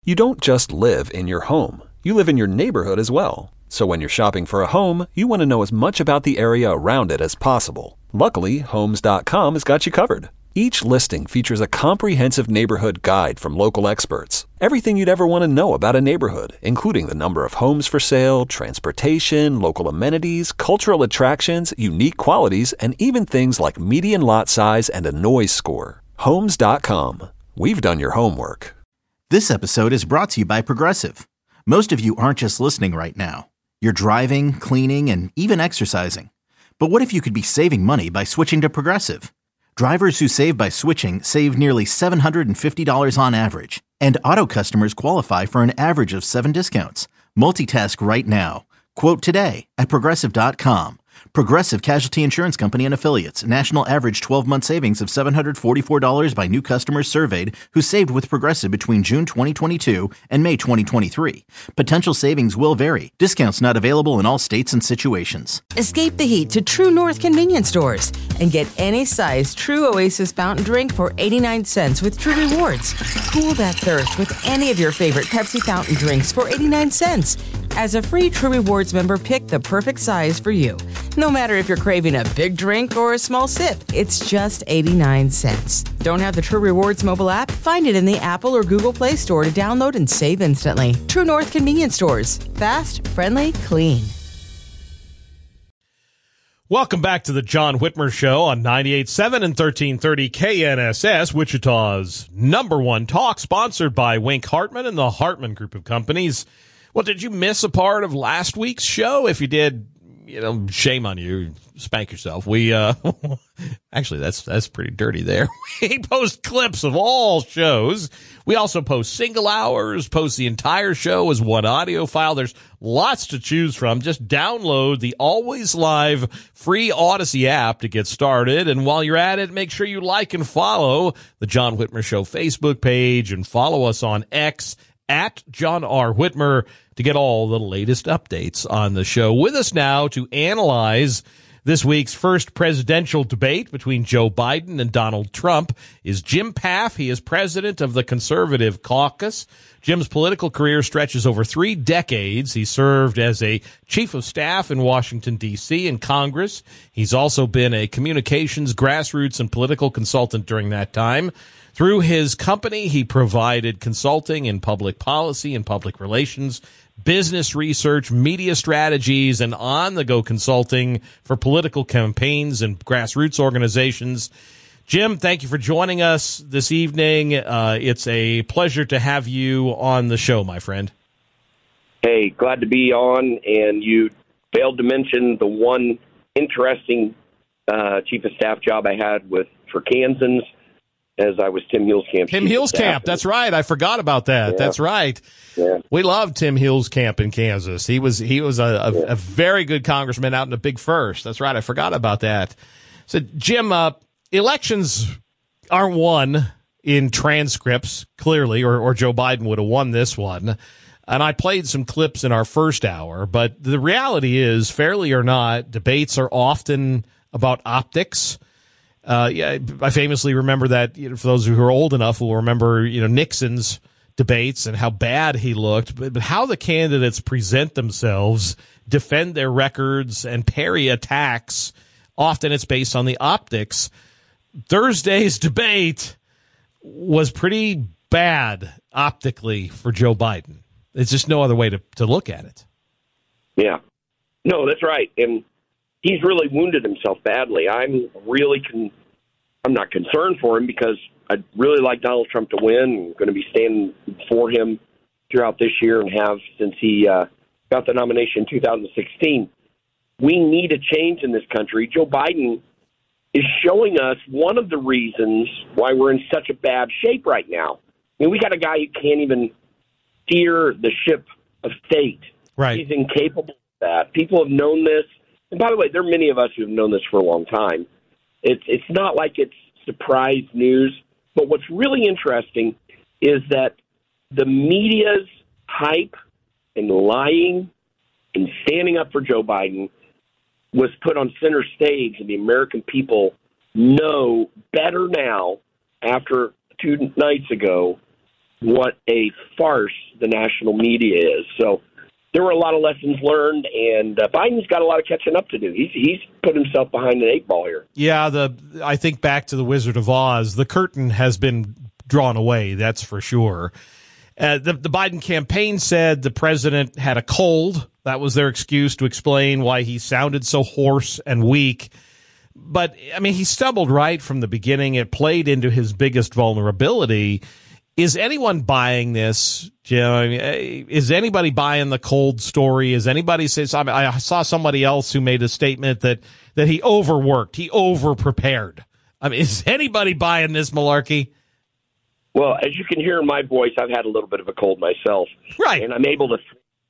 You don't just live in your home. You live in your neighborhood as well. So when you're shopping for a home, you want to know as much about the area around it as possible. Luckily, Homes.com has got you covered. Each listing features a comprehensive neighborhood guide from local experts. Everything you'd ever want to know about a neighborhood, including the number of homes for sale, transportation, local amenities, cultural attractions, unique qualities, and even things like median lot size and a noise score. Homes.com. We've done your homework. This episode is brought to you by Progressive. Most of you aren't just listening right now. You're driving, cleaning, and even exercising. But what if you could be saving money by switching to Progressive? Drivers who save by switching save nearly $750 on average, and auto customers qualify for an average of 7 discounts. Multitask right now. Quote today at Progressive.com. Progressive Casualty Insurance Company and Affiliates. National average 12-month savings of $744 by new customers surveyed who saved with Progressive between June 2022 and May 2023. Potential savings will vary. Discounts not available in all states and situations. Escape the heat to True North convenience stores and get any size True Oasis fountain drink for 89 cents with True Rewards. Cool that thirst with any of your favorite Pepsi fountain drinks for 89 cents. As a free True Rewards member, pick the perfect size for you. No matter if you're craving a big drink or a small sip, it's just 89 cents. Don't have the True Rewards mobile app? Find it in the Apple or Google Play Store to download and save instantly. True North convenience stores. Fast, friendly, clean. Welcome back to the John Whitmer Show on 98.7 and 1330 KNSS, Wichita's #1 talk, sponsored by Wink Hartman and the Hartman Group of Companies. Well, did you miss a part of last week's show? If you did, shame on you. Spank yourself. We, actually, that's pretty dirty there. We post clips of all shows. We also post single hours, post the entire show as one audio file. There's lots to choose from. Just download the Always Live free Odyssey app to get started. And while you're at it, make sure you like and follow the John Whitmer Show Facebook page and follow us on X at John R. Whitmer to get all the latest updates on the show. With us now to analyze this week's first presidential debate between Joe Biden and Donald Trump is Jim Paff. He is president of the Conservative Caucus. Jim's political career stretches over 3 decades. He served as a chief of staff in Washington, D.C. and Congress. He's also been a communications, grassroots, and political consultant during that time. Through his company, he provided consulting in public policy and public relations, business research, media strategies, and on-the-go consulting for political campaigns and grassroots organizations. Jim, thank you for joining us this evening. It's a pleasure to have you on the show, my friend. Hey, glad to be on, and you failed to mention the one interesting chief of staff job I had for Kansans, as I was Tim Huelskamp. Tim Huelskamp, that's right. I forgot about that. Yeah. That's right. Yeah. We loved Tim Huelskamp in Kansas. He was a very good congressman out in the Big First. That's right. I forgot about that. So, Jim, elections aren't won in transcripts, clearly, or Joe Biden would have won this one. And I played some clips in our first hour, but the reality is, fairly or not, debates are often about optics. I famously remember that, for those who are old enough will remember, Nixon's debates and how bad he looked, but how the candidates present themselves, defend their records, and parry attacks. Often it's based on the optics. Thursday's debate was pretty bad optically for Joe Biden. There's just no other way to look at it. Yeah. No, that's right. And he's really wounded himself badly. I'm not concerned for him because I'd really like Donald Trump to win. I'm going to be standing for him throughout this year and have since he got the nomination in 2016. We need a change in this country. Joe Biden is showing us one of the reasons why we're in such a bad shape right now. I mean, we got a guy who can't even steer the ship of state. Right. He's incapable of that. People have known this. And by the way, there are many of us who have known this for a long time. It's not like it's surprise news. But what's really interesting is that the media's hype and lying and standing up for Joe Biden was put on center stage, and the American people know better now, after 2 nights ago, what a farce the national media is. So there were a lot of lessons learned, and Biden's got a lot of catching up to do. He's put himself behind an 8 ball here. Yeah, I think back to the Wizard of Oz, the curtain has been drawn away, that's for sure. The Biden campaign said the president had a cold. That was their excuse to explain why he sounded so hoarse and weak. But, I mean, he stumbled right from the beginning. It played into his biggest vulnerability. Is anyone buying this, Jim? I mean, is anybody buying the cold story? Is anybody saying? I saw somebody else who made a statement that he overworked, he overprepared. I mean, is anybody buying this malarkey? Well, as you can hear in my voice, I've had a little bit of a cold myself, right? And I'm able to.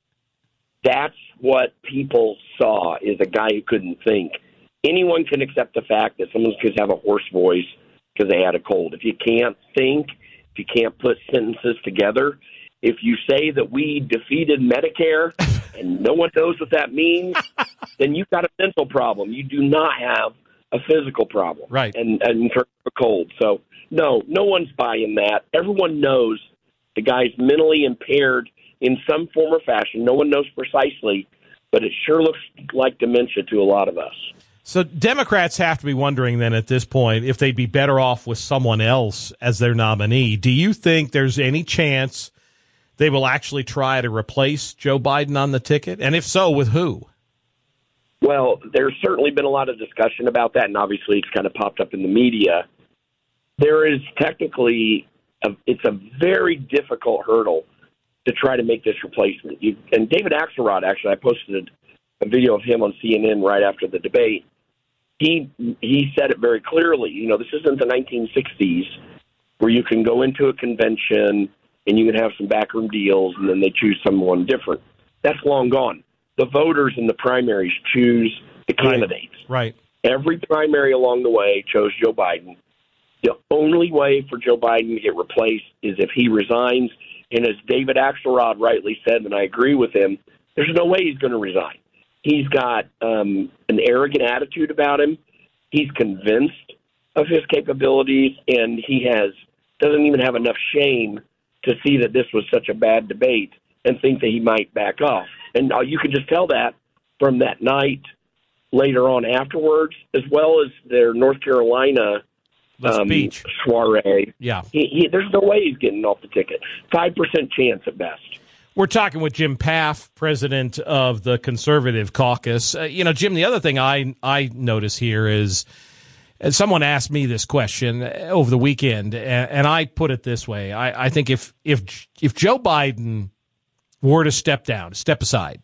That's what people saw, is a guy who couldn't think. Anyone can accept the fact that someone could have a hoarse voice because they had a cold. If you can't think, if you can't put sentences together, if you say that we defeated Medicare and no one knows what that means, then you've got a mental problem. You do not have a physical problem, right? And in terms of a cold. So, no one's buying that. Everyone knows the guy's mentally impaired in some form or fashion. No one knows precisely, but it sure looks like dementia to a lot of us. So Democrats have to be wondering then at this point if they'd be better off with someone else as their nominee. Do you think there's any chance they will actually try to replace Joe Biden on the ticket? And if so, with who? Well, there's certainly been a lot of discussion about that, and obviously it's kind of popped up in the media. There is technically, it's a very difficult hurdle to try to make this replacement. And David Axelrod, actually, I posted a video of him on CNN right after the debate. He said it very clearly. You know, this isn't the 1960s where you can go into a convention and you can have some backroom deals and then they choose someone different. That's long gone. The voters in the primaries choose the candidates. Right. Every primary along the way chose Joe Biden. The only way for Joe Biden to get replaced is if he resigns. And as David Axelrod rightly said, and I agree with him, there's no way he's going to resign. He's got an arrogant attitude about him. He's convinced of his capabilities, and he doesn't even have enough shame to see that this was such a bad debate and think that he might back off. And you can just tell that from that night later on afterwards, as well as their North Carolina speech soiree. Yeah. There's no way he's getting off the ticket. 5% chance at best. We're talking with Jim Paff, president of the Conservative Caucus. Jim, the other thing I notice here is, and someone asked me this question over the weekend, and I put it this way. I think if Joe Biden were to step aside,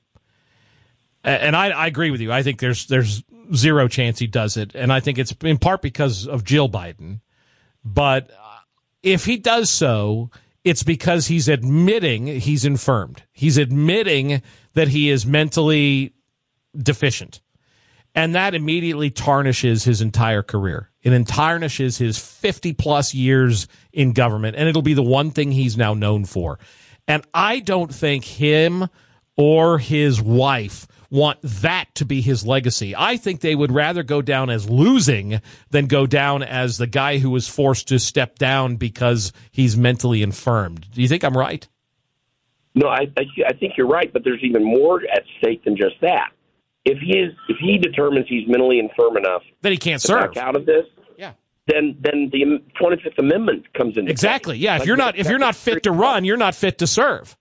and I agree with you. I think there's zero chance he does it, and I think it's in part because of Jill Biden. But if he does so, it's because he's admitting he's infirmed. He's admitting that he is mentally deficient. And that immediately tarnishes his entire career. It tarnishes his 50-plus years in government, and it'll be the one thing he's now known for. And I don't think him or his wife want that to be his legacy. I think they would rather go down as losing than go down as the guy who was forced to step down because he's mentally infirmed. Do you think I'm right? No, I think you're right, but there's even more at stake than just that. If he determines he's mentally infirm enough that he can't to serve back out of this, yeah, then the 25th Amendment comes into exactly. play. Yeah, if you're not fit to run, you're not fit to serve.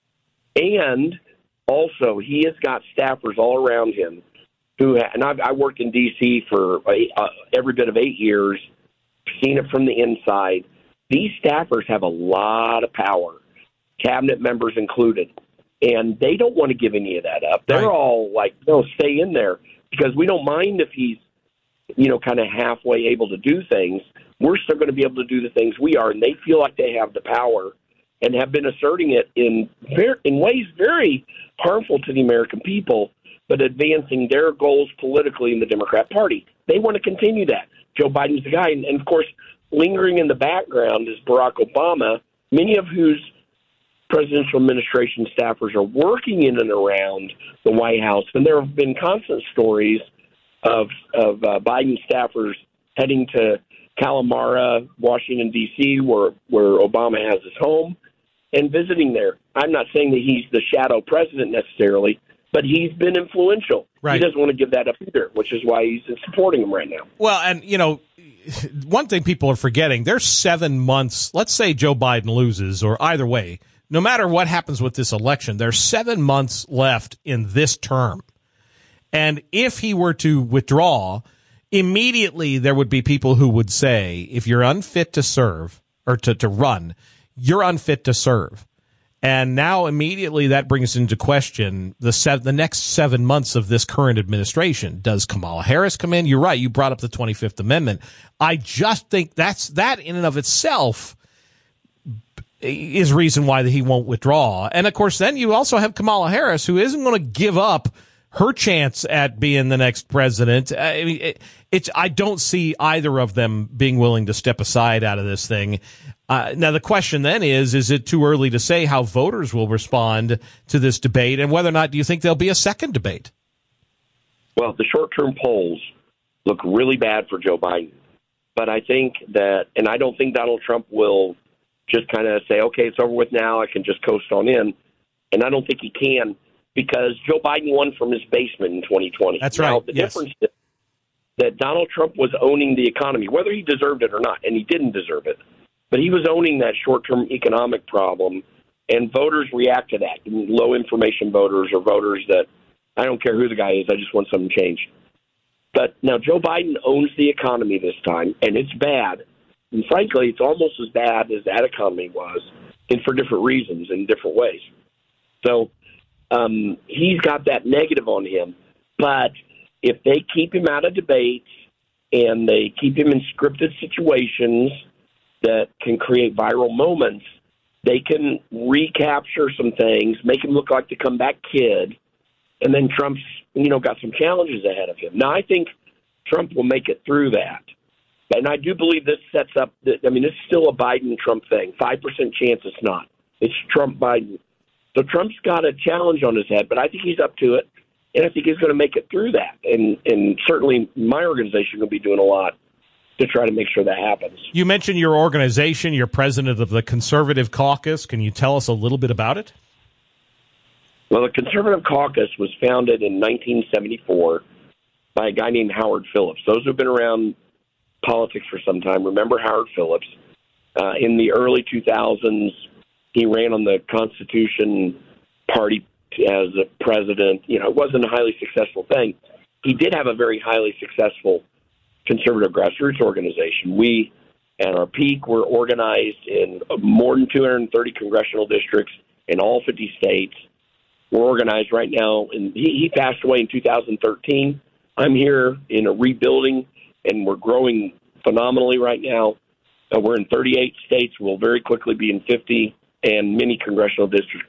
And also, he has got staffers all around him and I worked in D.C. for every bit of 8 years, seen it from the inside. These staffers have a lot of power, cabinet members included, and they don't want to give any of that up. They're all like, no, stay in there because we don't mind if he's, kind of halfway able to do things. We're still going to be able to do the things we are, and they feel like they have the power and have been asserting it in ways very harmful to the American people, but advancing their goals politically in the Democrat Party. They want to continue that. Joe Biden's the guy. And of course, lingering in the background is Barack Obama, many of whose presidential administration staffers are working in and around the White House. And there have been constant stories of Biden staffers heading to Kalamara, Washington, D.C., where Obama has his home, and visiting there. I'm not saying that he's the shadow president necessarily, but he's been influential. Right. He doesn't want to give that up either, which is why he's supporting him right now. Well, and, one thing people are forgetting, there's 7 months. Let's say Joe Biden loses, or either way, no matter what happens with this election, there's 7 months left in this term. And if he were to withdraw, immediately there would be people who would say, if you're unfit to serve or to run, you're unfit to serve. And now immediately that brings into question the next 7 months of this current administration. Does Kamala Harris come in? You're right. You brought up the 25th Amendment. I just think that in and of itself is reason why he won't withdraw. And of course, then you also have Kamala Harris, who isn't going to give up her chance at being the next president. I mean, I don't see either of them being willing to step aside out of this thing. Now, the question then is it too early to say how voters will respond to this debate, and whether or not do you think there'll be a second debate? Well, the short-term polls look really bad for Joe Biden. But I think that, and I don't think Donald Trump will just kind of say, okay, it's over with now, I can just coast on in. And I don't think he can, because Joe Biden won from his basement in 2020. That's now, right. The difference is that Donald Trump was owning the economy, whether he deserved it or not, and he didn't deserve it. But he was owning that short-term economic problem, and voters react to that. Low-information voters, or voters that, I don't care who the guy is, I just want something changed. But now Joe Biden owns the economy this time, and it's bad. And frankly, it's almost as bad as that economy was, and for different reasons in different ways. So he's got that negative on him. But if they keep him out of debates and they keep him in scripted situations that can create viral moments, they can recapture some things, make him look like the comeback kid, and then Trump's, got some challenges ahead of him. Now, I think Trump will make it through that. And I do believe this sets up, this is still a Biden-Trump thing. 5% chance it's not. It's Trump-Biden. So Trump's got a challenge on his head, but I think he's up to it, and I think he's going to make it through that. And certainly my organization will be doing a lot to try to make sure that happens. You mentioned your organization, you're president of the Conservative Caucus. Can you tell us a little bit about it? Well, the Conservative Caucus was founded in 1974 by a guy named Howard Phillips. Those who've been around politics for some time remember Howard Phillips. In the early 2000s, he ran on the Constitution Party as a president. It wasn't a highly successful thing. He did have a very highly successful conservative grassroots organization. We, at our peak, were organized in more than 230 congressional districts in all 50 states. We're organized right now, and he passed away in 2013. I'm here in a rebuilding, and we're growing phenomenally right now. We're in 38 states. We'll very quickly be in 50 and many congressional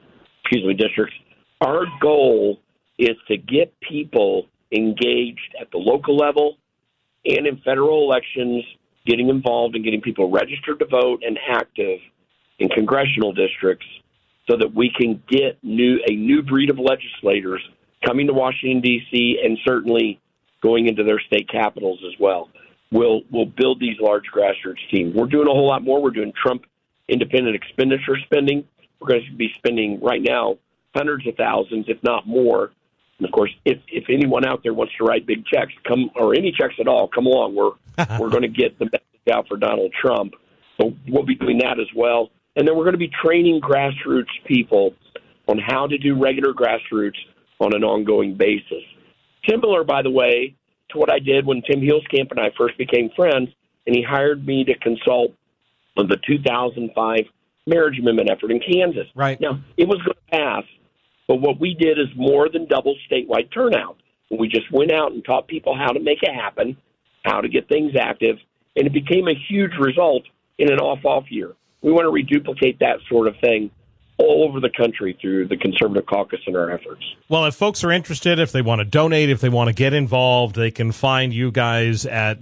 districts. Our goal is to get people engaged at the local level and in federal elections, getting involved and getting people registered to vote and active in congressional districts so that we can get a new breed of legislators coming to Washington, D.C., and certainly going into their state capitals as well. We'll build these large grassroots teams. We're doing a whole lot more. We're doing Trump independent expenditure spending. We're going to be spending right now hundreds of thousands, if not more. And of course, if anyone out there wants to write big checks, or any checks at all, come along. We're going to get the message out for Donald Trump. So we'll be doing that as well. And then we're going to be training grassroots people on how to do regular grassroots on an ongoing basis. Similar, by the way, to what I did when Tim Hielskamp and I first became friends, and he hired me to consult on the 2005 marriage amendment effort in Kansas. Right. Now, it was going to pass, but what we did is more than double statewide turnout. We just went out and taught people how to make it happen, how to get things active, and it became a huge result in an off-off year. We want to reduplicate that sort of thing all over the country through the Conservative Caucus and our efforts. Well, if folks are interested, if they want to donate, if they want to get involved, they can find you guys at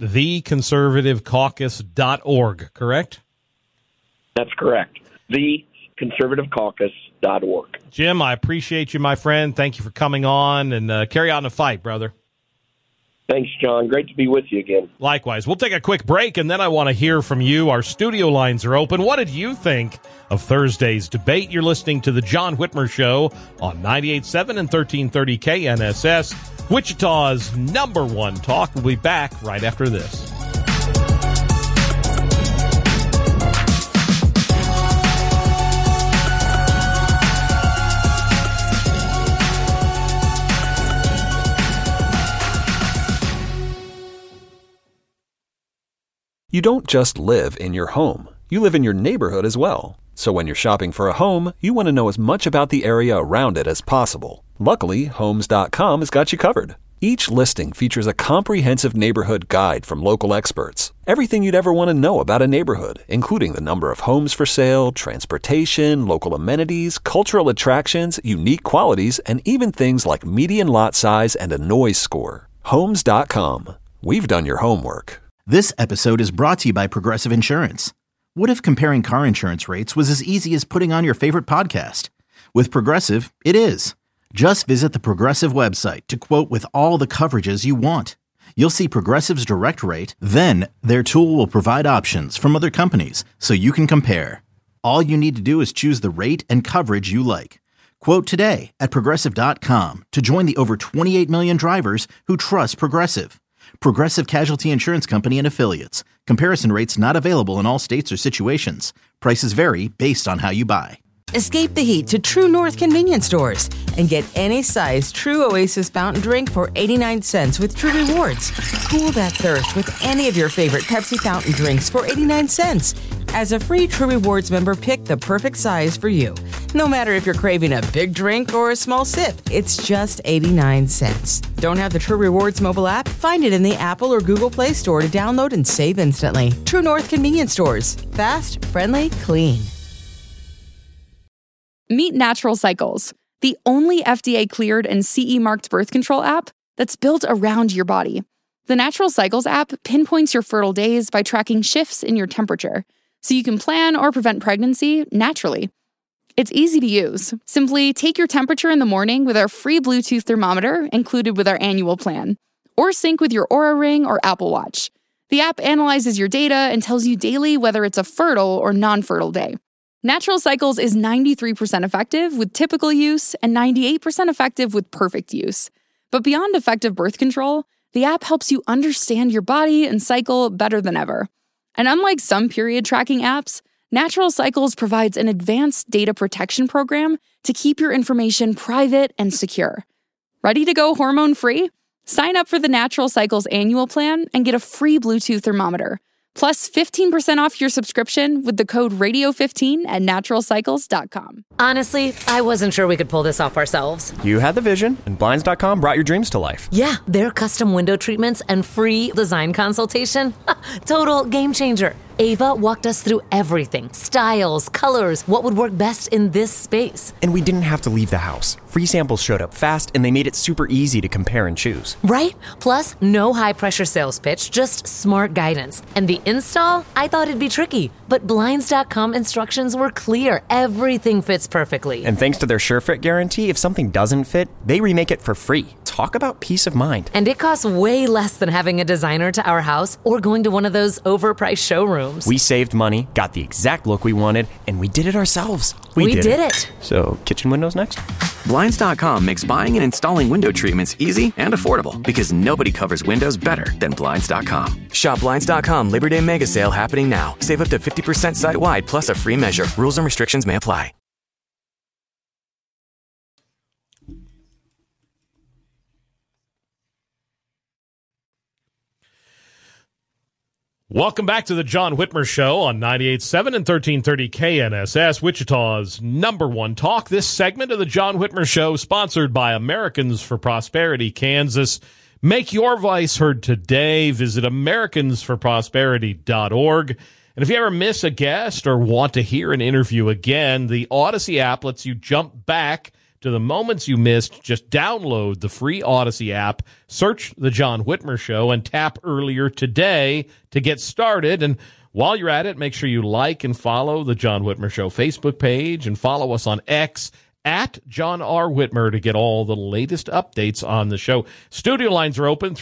theconservativecaucus.org, correct? That's correct. theconservativecaucus.org. Jim, I appreciate you, my friend. Thank you for coming on, and carry on the fight, brother. Thanks, John. Great to be with you again. Likewise. We'll take a quick break, and then I want to hear from you. Our studio lines are open. What did you think of Thursday's debate? You're listening to The John Whitmer Show on 98.7 and 1330 KNSS, Wichita's number one talk. We'll be back right after this. You don't just live in your home. You live in your neighborhood as well. So when you're shopping for a home, you want to know as much about the area around it as possible. Luckily, Homes.com has got you covered. Each listing features a comprehensive neighborhood guide from local experts. Everything you'd ever want to know about a neighborhood, including the number of homes for sale, transportation, local amenities, cultural attractions, unique qualities, and even things like median lot size and a noise score. Homes.com. We've done your homework. This episode is brought to you by Progressive Insurance. What if comparing car insurance rates was as easy as putting on your favorite podcast? With Progressive, it is. Just visit the Progressive website to quote with all the coverages you want. You'll see Progressive's direct rate, then their tool will provide options from other companies so you can compare. All you need to do is choose the rate and coverage you like. Quote today at Progressive.com to join the over 28 million drivers who trust Progressive. Progressive Casualty Insurance Company and Affiliates. Comparison rates not available in all states or situations. Prices vary based on how you buy. Escape the heat to True North convenience stores and get any size True Oasis fountain drink for 89 cents with True Rewards. Cool that thirst with any of your favorite Pepsi fountain drinks for 89 cents. As a free True Rewards member, pick the perfect size for you. No matter if you're craving a big drink or a small sip, it's just 89 cents. Don't have the True Rewards mobile app? Find it in the Apple or Google Play Store to download and save instantly. True North convenience stores. Fast, friendly, clean. Meet Natural Cycles, the only FDA-cleared and CE-marked birth control app that's built around your body. The Natural Cycles app pinpoints your fertile days by tracking shifts in your temperature, so you can plan or prevent pregnancy naturally. It's easy to use. Simply take your temperature in the morning with our free Bluetooth thermometer included with our annual plan, or sync with your Oura Ring or Apple Watch. The app analyzes your data and tells you daily whether it's a fertile or non-fertile day. Natural Cycles is 93% effective with typical use and 98% effective with perfect use. But beyond effective birth control, the app helps you understand your body and cycle better than ever. And unlike some period tracking apps, Natural Cycles provides an advanced data protection program to keep your information private and secure. Ready to go hormone-free? Sign up for the Natural Cycles annual plan and get a free Bluetooth thermometer. Plus 15% off your subscription with the code radio15 at naturalcycles.com. Honestly, I wasn't sure we could pull this off ourselves. You had the vision, and Blinds.com brought your dreams to life. Yeah, their custom window treatments and free design consultation. Total game changer. Ava walked us through everything. Styles, colors, what would work best in this space. And we didn't have to leave the house. Free samples showed up fast, and they made it super easy to compare and choose. Right? Plus, no high-pressure sales pitch, just smart guidance. And the install? I thought it'd be tricky, but Blinds.com instructions were clear. Everything fits perfectly. And thanks to their SureFit guarantee, if something doesn't fit, they remake it for free. Talk about peace of mind. And it costs way less than having a designer to our house or going to one of those overpriced showrooms. We saved money, got the exact look we wanted, and we did it ourselves. We did it. So, kitchen windows next? Blinds.com makes buying and installing window treatments easy and affordable because nobody covers windows better than Blinds.com. Shop Blinds.com Labor Day Mega Sale happening now. Save up to 50% site-wide plus a free measure. Rules and restrictions may apply. Welcome back to the John Whitmer Show on 98.7 and 1330 KNSS, Wichita's number one talk. This segment of the John Whitmer Show sponsored by Americans for Prosperity, Kansas. Make your voice heard today. Visit americansforprosperity.org. And if you ever miss a guest or want to hear an interview again, the Odyssey app lets you jump back to the moments you missed. Just download the free Odyssey app, search The John Whitmer Show, and tap earlier today to get started. And while you're at it, make sure you like and follow The John Whitmer Show Facebook page and follow us on X at John R. Whitmer to get all the latest updates on the show. Studio lines are open,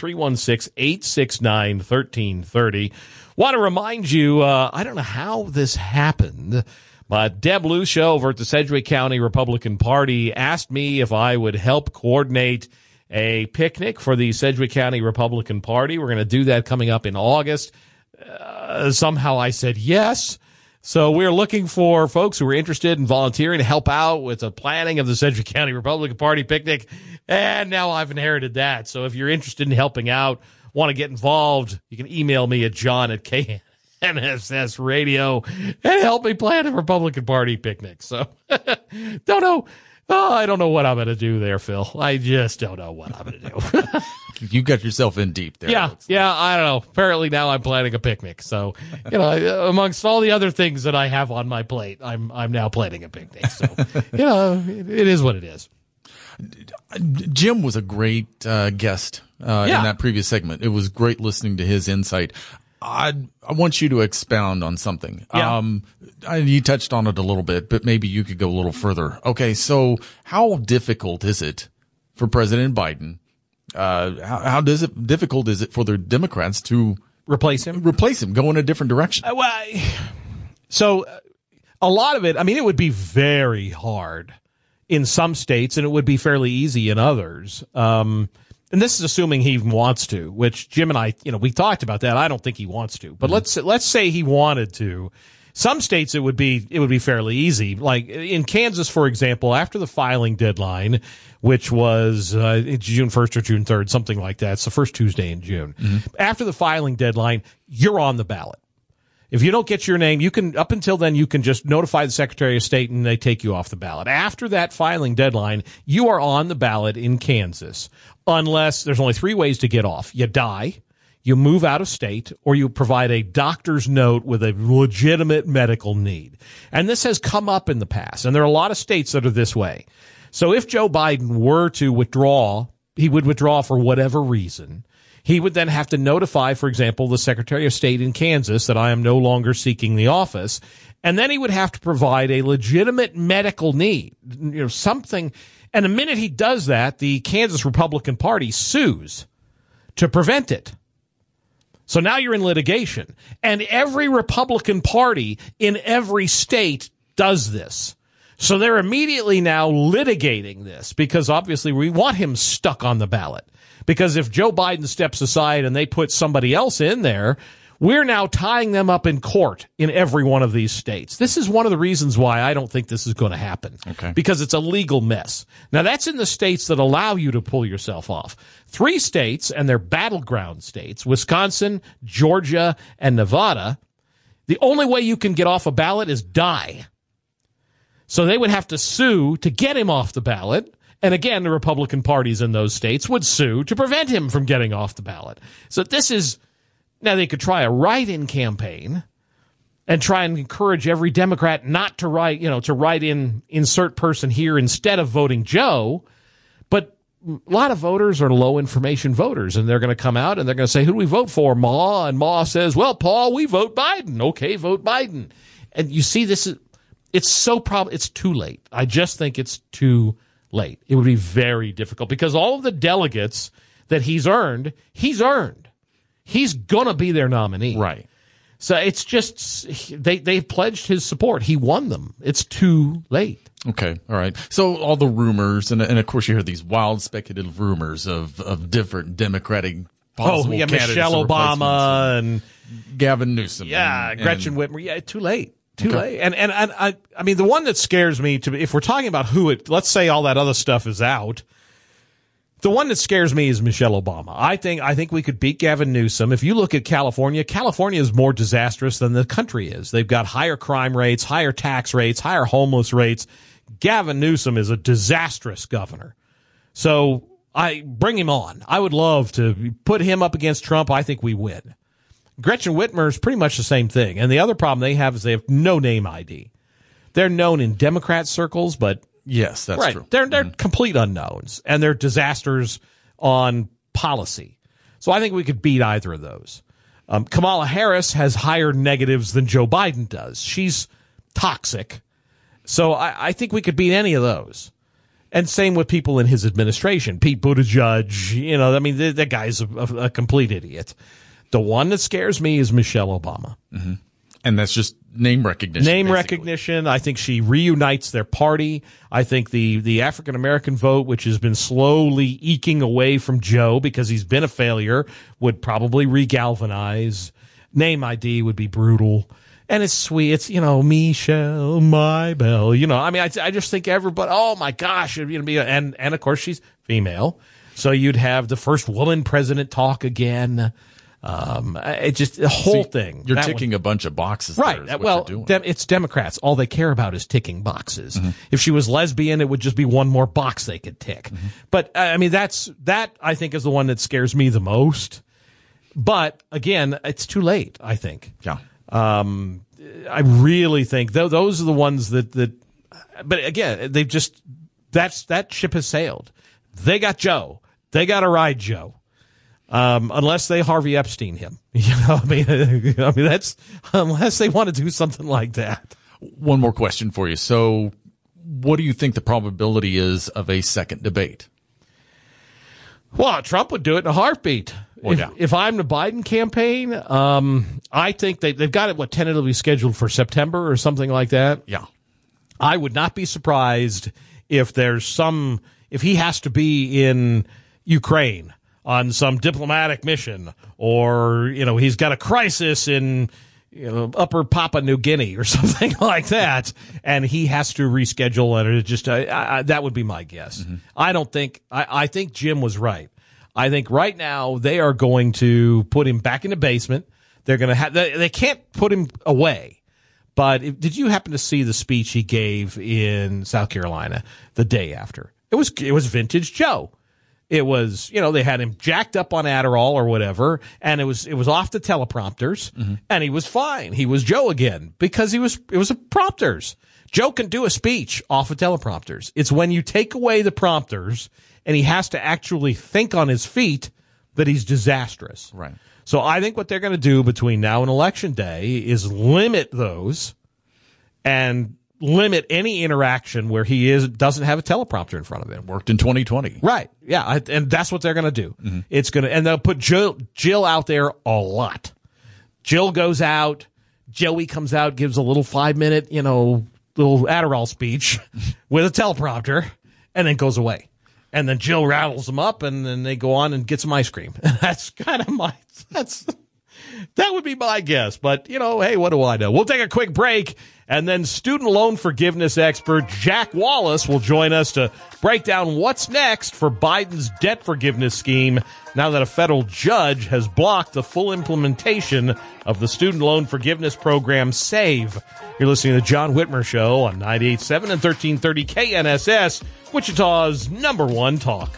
316-869-1330. Want to remind you, I don't know how this happened, but Deb Lucia over at the Sedgwick County Republican Party asked me if I would help coordinate a picnic for the Sedgwick County Republican Party. We're going to do that coming up in August. Somehow I said yes. So we're looking for folks who are interested in volunteering to help out with the planning of the Sedgwick County Republican Party picnic. And now I've inherited that. So if you're interested in helping out, want to get involved, you can email me at john@knss radio and help me plan a Republican Party picnic. So don't know. Oh, I don't know what I'm going to do there, Phil. I just don't know what I'm going to do. You got yourself in deep there. Yeah, I don't know. Apparently now I'm planning a picnic. So, amongst all the other things that I have on my plate, I'm now planning a picnic. So, it is what it is. Jim was a great guest in that previous segment. It was great listening to his insight. I want you to expound on something. Yeah. You touched on it a little bit, but maybe you could go a little further. Okay, so how difficult is it for President Biden? How difficult is it for the Democrats to replace him, go in a different direction? So a lot of it, it would be very hard in some states, and it would be fairly easy in others. And this is assuming he even wants to, which Jim and I, we talked about that. I don't think he wants to, but let's say he wanted to. Some states it would be fairly easy. Like in Kansas, for example, after the filing deadline, which was June 1st or June 3rd, something like that. It's the first Tuesday in June. Mm-hmm. After the filing deadline, you're on the ballot. If you don't get your name, up until then, you can just notify the Secretary of State and they take you off the ballot. After that filing deadline, you are on the ballot in Kansas, unless there's only 3 ways to get off. You die, you move out of state, or you provide a doctor's note with a legitimate medical need. And this has come up in the past, and there are a lot of states that are this way. So if Joe Biden were to withdraw, he would withdraw for whatever reason. He would then have to notify, for example, the Secretary of State in Kansas that I am no longer seeking the office. And then he would have to provide a legitimate medical need, something. And the minute he does that, the Kansas Republican Party sues to prevent it. So now you're in litigation. And every Republican Party in every state does this. So they're immediately now litigating this because obviously we want him stuck on the ballot. Because if Joe Biden steps aside and they put somebody else in there, we're now tying them up in court in every one of these states. This is one of the reasons why I don't think this is going to happen. Okay. Because it's a legal mess. Now, that's in the states that allow you to pull yourself off. 3 states, and they're battleground states, Wisconsin, Georgia, and Nevada, the only way you can get off a ballot is die. So they would have to sue to get him off the ballot. And again, the Republican parties in those states would sue to prevent him from getting off the ballot. So this is, now they could try a write-in campaign and try and encourage every Democrat not to write, to write in insert person here instead of voting Joe. But a lot of voters are low information voters, and they're going to come out and they're going to say, who do we vote for, Ma? And Ma says, well, Paul, we vote Biden. Okay, vote Biden. And you see, it's too late. I just think it's too late. It would be very difficult because all of the delegates that he's earned. He's going to be their nominee. Right. So it's just, they pledged his support. He won them. It's too late. Okay. All right. So all the rumors, and of course you hear these wild speculative rumors of different Democratic possible candidates. Michelle Obama and Gavin Newsom. Yeah, Gretchen Whitmer. Yeah, too late. Too late. And I mean, the one that scares me, if we're talking about let's say all that other stuff is out, the one that scares me is Michelle Obama. I think we could beat Gavin Newsom. If you look at California is more disastrous than the country is. They've got higher crime rates, higher tax rates, higher homeless rates. Gavin Newsom is a disastrous governor. So I bring him on. I would love to put him up against Trump. I think we win. Gretchen Whitmer is pretty much the same thing. And the other problem they have is they have no name ID. They're known in Democrat circles, but yes, that's true. They're complete unknowns, and they're disasters on policy. So I think we could beat either of those. Kamala Harris has higher negatives than Joe Biden does. She's toxic. So I think we could beat any of those. And same with people in his administration. Pete Buttigieg, that guy's a complete idiot. The one that scares me is Michelle Obama. Mm-hmm. And that's just name recognition. Recognition. I think she reunites their party. I think the African-American vote, which has been slowly eking away from Joe because he's been a failure, would probably regalvanize. Name ID would be brutal. And it's sweet. It's, Michelle, my belle. I just think everybody, oh my gosh, and of course she's female. So you'd have the first woman president talk again. It just the whole thing. You're ticking a bunch of boxes. Right. It's Democrats. All they care about is ticking boxes. Mm-hmm. If she was lesbian, it would just be one more box they could tick. Mm-hmm. But that I think is the one that scares me the most. But again, it's too late, I think. Yeah. I really think those are the ones that, but again, they've just, that ship has sailed. They got Joe. They got to ride Joe. Unless they Harvey Epstein him, that's unless they want to do something like that. One more question for you. So what do you think the probability is of a second debate? Well, Trump would do it in a heartbeat. If I'm the Biden campaign, I think they've got it, tentatively scheduled for September or something like that. Yeah. I would not be surprised if if he has to be in Ukraine on some diplomatic mission, or, he's got a crisis in, Upper Papua New Guinea or something like that, and he has to reschedule, and it just, that would be my guess. Mm-hmm. I think Jim was right. I think right now they are going to put him back in the basement. They're going to they can't put him away. But did you happen to see the speech he gave in South Carolina the day after? It was vintage Joe. It was, they had him jacked up on Adderall or whatever, and it was off the teleprompters, mm-hmm. and he was fine. He was Joe again because it was a prompters. Joe can do a speech off of teleprompters. It's when you take away the prompters and he has to actually think on his feet that he's disastrous. Right. So I think what they're going to do between now and Election Day is limit those and limit any interaction where he doesn't have a teleprompter in front of him. Worked in 2020. Right. Yeah. And that's what they're going to do. Mm-hmm. And they'll put Jill out there a lot. Jill goes out. Joey comes out, gives a little 5-minute, little Adderall speech with a teleprompter, and then goes away. And then Jill rattles them up, and then they go on and get some ice cream. That's kind of that would be my guess. But, hey, what do I know? We'll take a quick break, and then student loan forgiveness expert Jack Wallace will join us to break down what's next for Biden's debt forgiveness scheme now that a federal judge has blocked the full implementation of the student loan forgiveness program, SAVE. You're listening to the John Whitmer Show on 98.7 and 1330 KNSS, Wichita's #1 talk.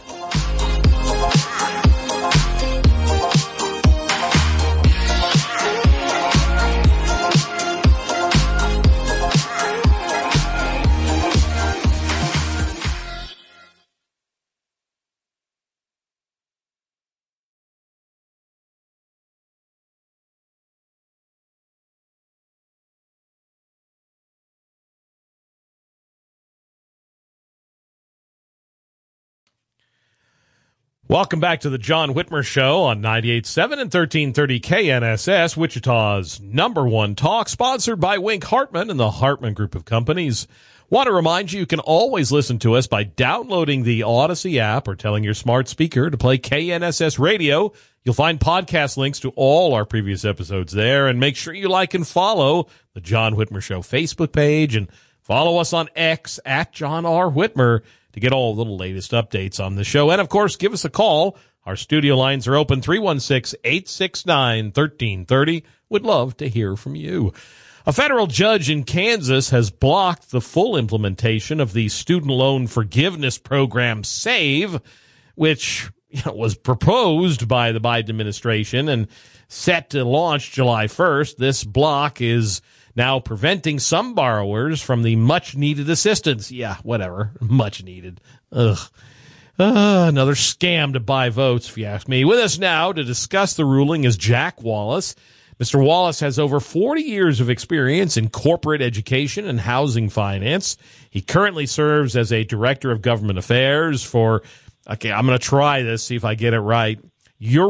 Welcome back to the John Whitmer Show on 98.7 and 1330 KNSS, Wichita's #1 talk, sponsored by Wink Hartman and the Hartman Group of Companies. Want to remind you can always listen to us by downloading the Odyssey app or telling your smart speaker to play KNSS Radio. You'll find podcast links to all our previous episodes there, and make sure you like and follow the John Whitmer Show Facebook page, and follow us on X at John R. Whitmer to get all the latest updates on the show. And, of course, give us a call. Our studio lines are open, 316-869-1330. Would love to hear from you. A federal judge in Kansas has blocked the full implementation of the student loan forgiveness program, SAVE, which was proposed by the Biden administration and set to launch July 1st. This block is now preventing some borrowers from the much-needed assistance. Yeah, whatever. Much needed. Ugh. Another scam to buy votes, if you ask me. With us now to discuss the ruling is Jack Wallace. Mr. Wallace has over 40 years of experience in corporate education and housing finance. He currently serves as a director of government affairs for, okay, I'm going to try this, see if I get it right. Your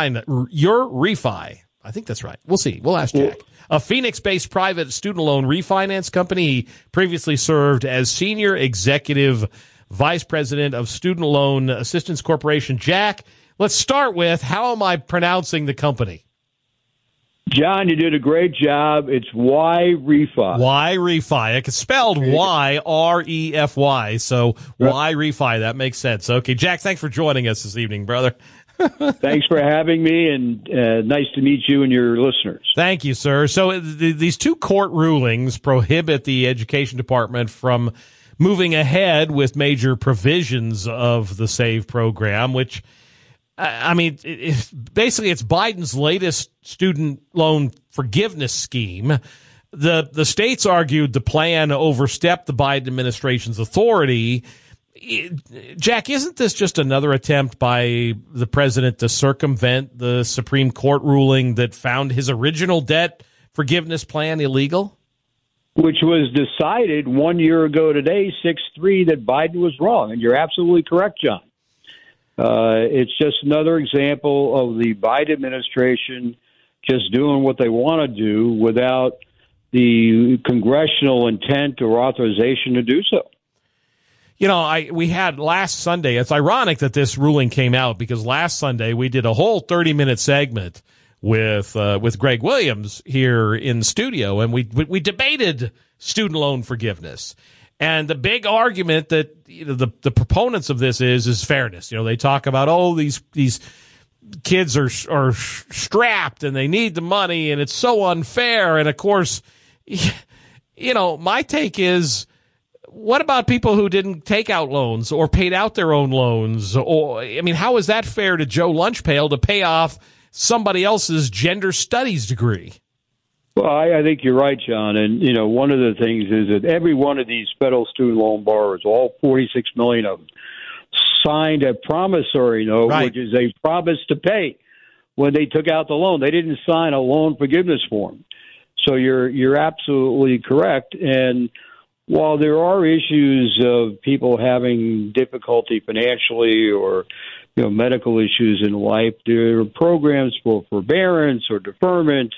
Refi. I think that's right. We'll see. We'll ask Jack. A Phoenix-based private student loan refinance company. He previously served as senior executive vice president of Student Loan Assistance Corporation. Jack, let's start with, how am I pronouncing the company? John, you did a great job. It's Y-Refi. Y-Refi. It's spelled Y-R-E-F-Y. So Y-Refi. That makes sense. Okay, Jack, thanks for joining us this evening, brother. Thanks for having me, and nice to meet you and your listeners. Thank you, sir. So these two court rulings prohibit the Education Department from moving ahead with major provisions of the SAVE program, which, I mean, basically it's Biden's latest student loan forgiveness scheme. The states argued the plan overstepped the Biden administration's authority. Jack, isn't this just another attempt by the president to circumvent the Supreme Court ruling that found his original debt forgiveness plan illegal? Which was decided 1 year ago today, 6-3, that Biden was wrong. And you're absolutely correct, John. It's just another example of the Biden administration just doing what they want to do without the congressional intent or authorization to do so. You know, we had last Sunday. It's ironic that this ruling came out because last Sunday we did a whole 30-minute segment with Greg Williams here in studio, and we debated student loan forgiveness. And the big argument that the proponents of this is fairness. You know, they talk about, these kids are strapped and they need the money and it's so unfair. And of course, you know, my take is, what about people who didn't take out loans or paid out their own loans? Or, I mean, how is that fair to Joe Lunchpail to pay off somebody else's gender studies degree? Well, I think you're right, John. And, you know, one of the things is that every one of these federal student loan borrowers, all 46 million of them, signed a promissory note, right, which is a promise to pay when they took out the loan. They didn't sign a loan forgiveness form. So you're absolutely correct. And while there are issues of people having difficulty financially or, you know, medical issues in life, there are programs for forbearance or deferment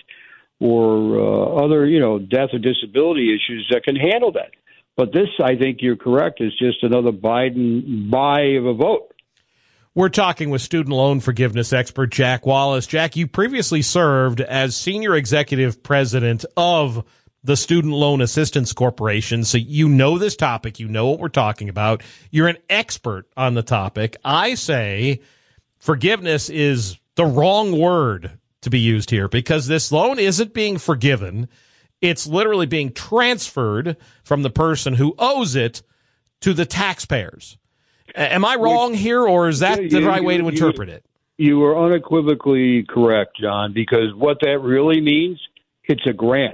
or other, you know, death or disability issues that can handle that. But this, I think you're correct, is just another Biden buy of a vote. We're talking with student loan forgiveness expert Jack Wallace. Jack, you previously served as senior executive president of the Student Loan Assistance Corporation. So you know this topic. You know what we're talking about. You're an expert on the topic. I say forgiveness is the wrong word to be used here because this loan isn't being forgiven. It's literally being transferred from the person who owes it to the taxpayers. Am I wrong here, or is that the right way to interpret it? You are unequivocally correct, John, because what that really means, it's a grant.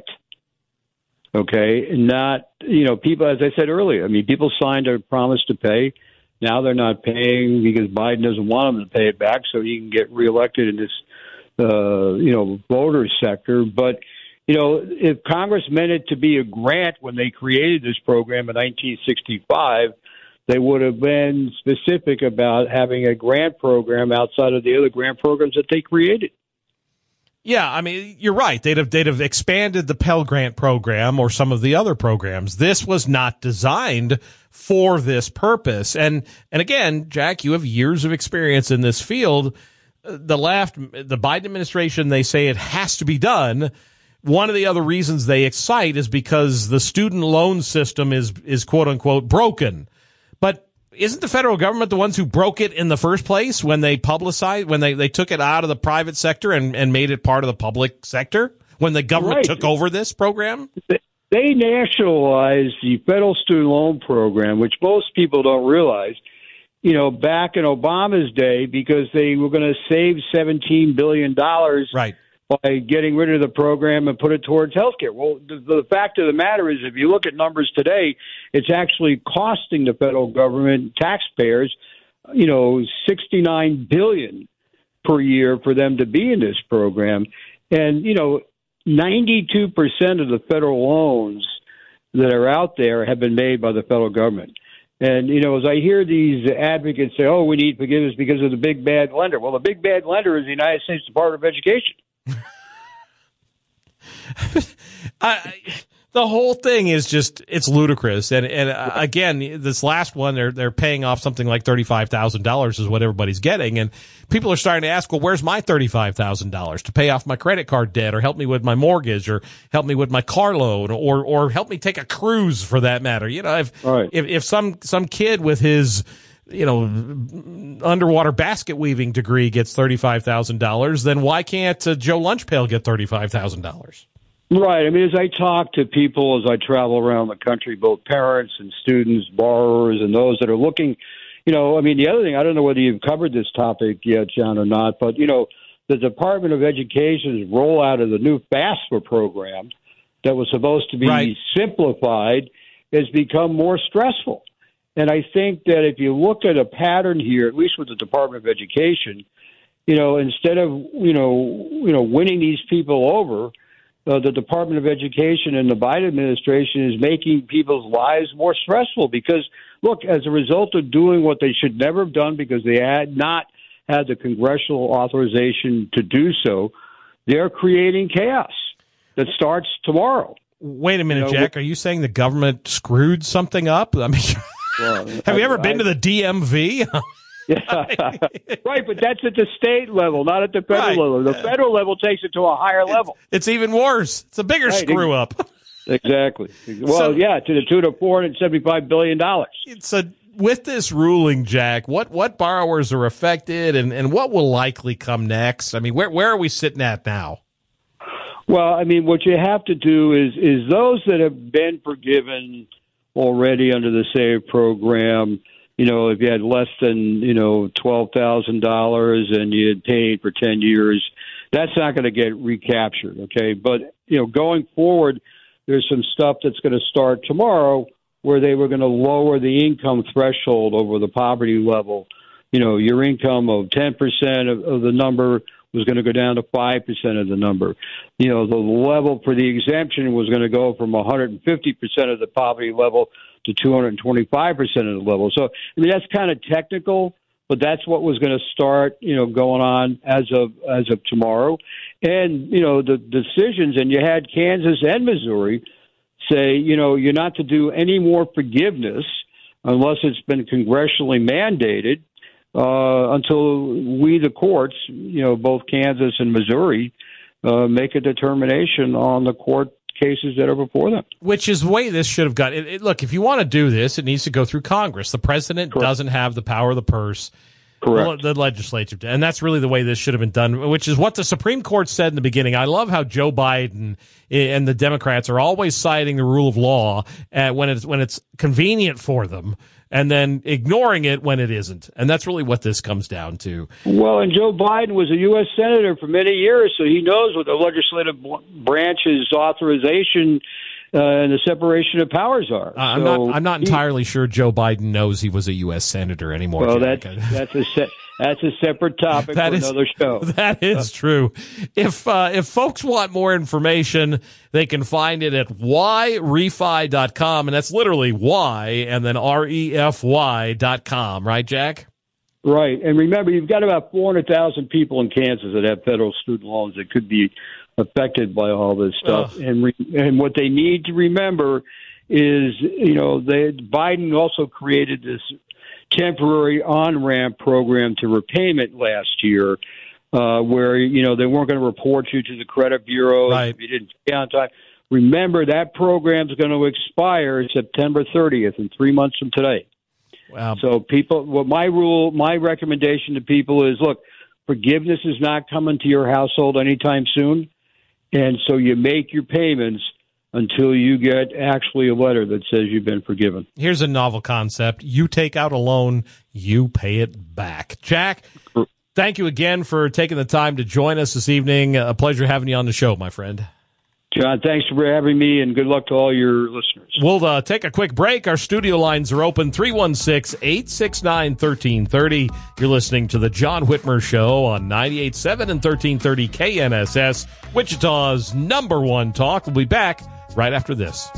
Okay, not, you know, people, as I said earlier, I mean, people signed a promise to pay. Now they're not paying because Biden doesn't want them to pay it back so he can get reelected in this, you know, voter sector. But, you know, if Congress meant it to be a grant when they created this program in 1965, they would have been specific about having a grant program outside of the other grant programs that they created. Yeah, I mean, you're right. They'd have expanded the Pell Grant program or some of the other programs. This was not designed for this purpose. And again, Jack, you have years of experience in this field. The left, the Biden administration, they say it has to be done. One of the other reasons they excite is because the student loan system is quote unquote broken. But isn't the federal government the ones who broke it in the first place when they publicized, when they took it out of the private sector and made it part of the public sector, when the government took over this program? They nationalized the federal student loan program, which most people don't realize, you know, back in Obama's day, because they were going to save $17 billion by getting rid of the program and put it towards health care. Well, the fact of the matter is, if you look at numbers today, it's actually costing the federal government, taxpayers, you know, $69 billion per year for them to be in this program. And, 92% of the federal loans that are out there have been made by the federal government. And, as I hear these advocates say, oh, we need forgiveness because of the big bad lender. Well, the big bad lender is the United States Department of Education. The whole thing is just, it's ludicrous. And again, this last one, they're paying off something like $35,000 is what everybody's getting. And people are starting to ask, well, where's my $35,000 to pay off my credit card debt or help me with my mortgage or help me with my car loan or help me take a cruise for that matter? If some kid with his, underwater basket weaving degree gets $35,000, then why can't Joe Lunchpail get $35,000? Right. I mean, as I talk to people, as I travel around the country, both parents and students, borrowers, and those that are looking, the other thing, I don't know whether you've covered this topic yet, John, or not, but, the Department of Education's rollout of the new FAFSA program that was supposed to be simplified has become more stressful. And I think that if you look at a pattern here, at least with the Department of Education, instead of, winning these people over, the Department of Education and the Biden administration is making people's lives more stressful because, look, as a result of doing what they should never have done because they had not had the congressional authorization to do so, they're creating chaos that starts tomorrow. Wait a minute, Jack. Are you saying the government screwed something up? I mean, have you ever been to the DMV? Yeah. Right, but that's at the state level, not at the federal level. The federal level takes it to a higher level. It's even worse. It's a bigger screw up. Exactly. Well, to the tune of $475 billion. So with this ruling, Jack, what borrowers are affected and what will likely come next? I mean, where are we sitting at now? Well, I mean, what you have to do is those that have been forgiven already under the SAVE program, if you had less than, $12,000 and you had paid for 10 years, that's not going to get recaptured, okay? But, going forward, there's some stuff that's going to start tomorrow where they were going to lower the income threshold over the poverty level. Your income of 10% of the number was going to go down to 5% of the number. The level for the exemption was going to go from 150% of the poverty level to 225% of the level. So, that's kind of technical, but that's what was going to start, going on as of tomorrow. And, the decisions, and you had Kansas and Missouri say, you're not to do any more forgiveness unless it's been congressionally mandated until we, the courts, both Kansas and Missouri, make a determination on the court cases that are before them. Which is the way this should have gone. Look, if you want to do this, it needs to go through Congress. The president doesn't have the power of the purse. Correct. The legislature. And that's really the way this should have been done, which is what the Supreme Court said in the beginning. I love how Joe Biden and the Democrats are always citing the rule of law when it's convenient for them and then ignoring it when it isn't. And that's really what this comes down to. Well, and Joe Biden was a U.S. Senator for many years, so he knows what the legislative branch's authorization and the separation of powers are. I'm not entirely sure Joe Biden knows he was a U.S. Senator anymore. Well, that's a separate topic for another show. That is true. If folks want more information, they can find it at yrefi.com, and that's literally Y and then REFY.com, right, Jack? Right. And remember, you've got about 400,000 people in Kansas that have federal student loans that could be affected by all this stuff. And what they need to remember is, Biden also created this temporary on-ramp program to repayment last year, where, they weren't going to report you to the credit bureau if you didn't pay on time. Remember, that program is going to expire September 30th, in 3 months from today. Wow. So my recommendation to people is, look, forgiveness is not coming to your household anytime soon. And so you make your payments until you get actually a letter that says you've been forgiven. Here's a novel concept. You take out a loan, you pay it back. Jack, thank you again for taking the time to join us this evening. A pleasure having you on the show, my friend. John, thanks for having me, and good luck to all your listeners. We'll take a quick break. Our studio lines are open, 316-869-1330. You're listening to the John Whitmer Show on 98.7 and 1330 KNSS, Wichita's #1 talk. We'll be back right after this.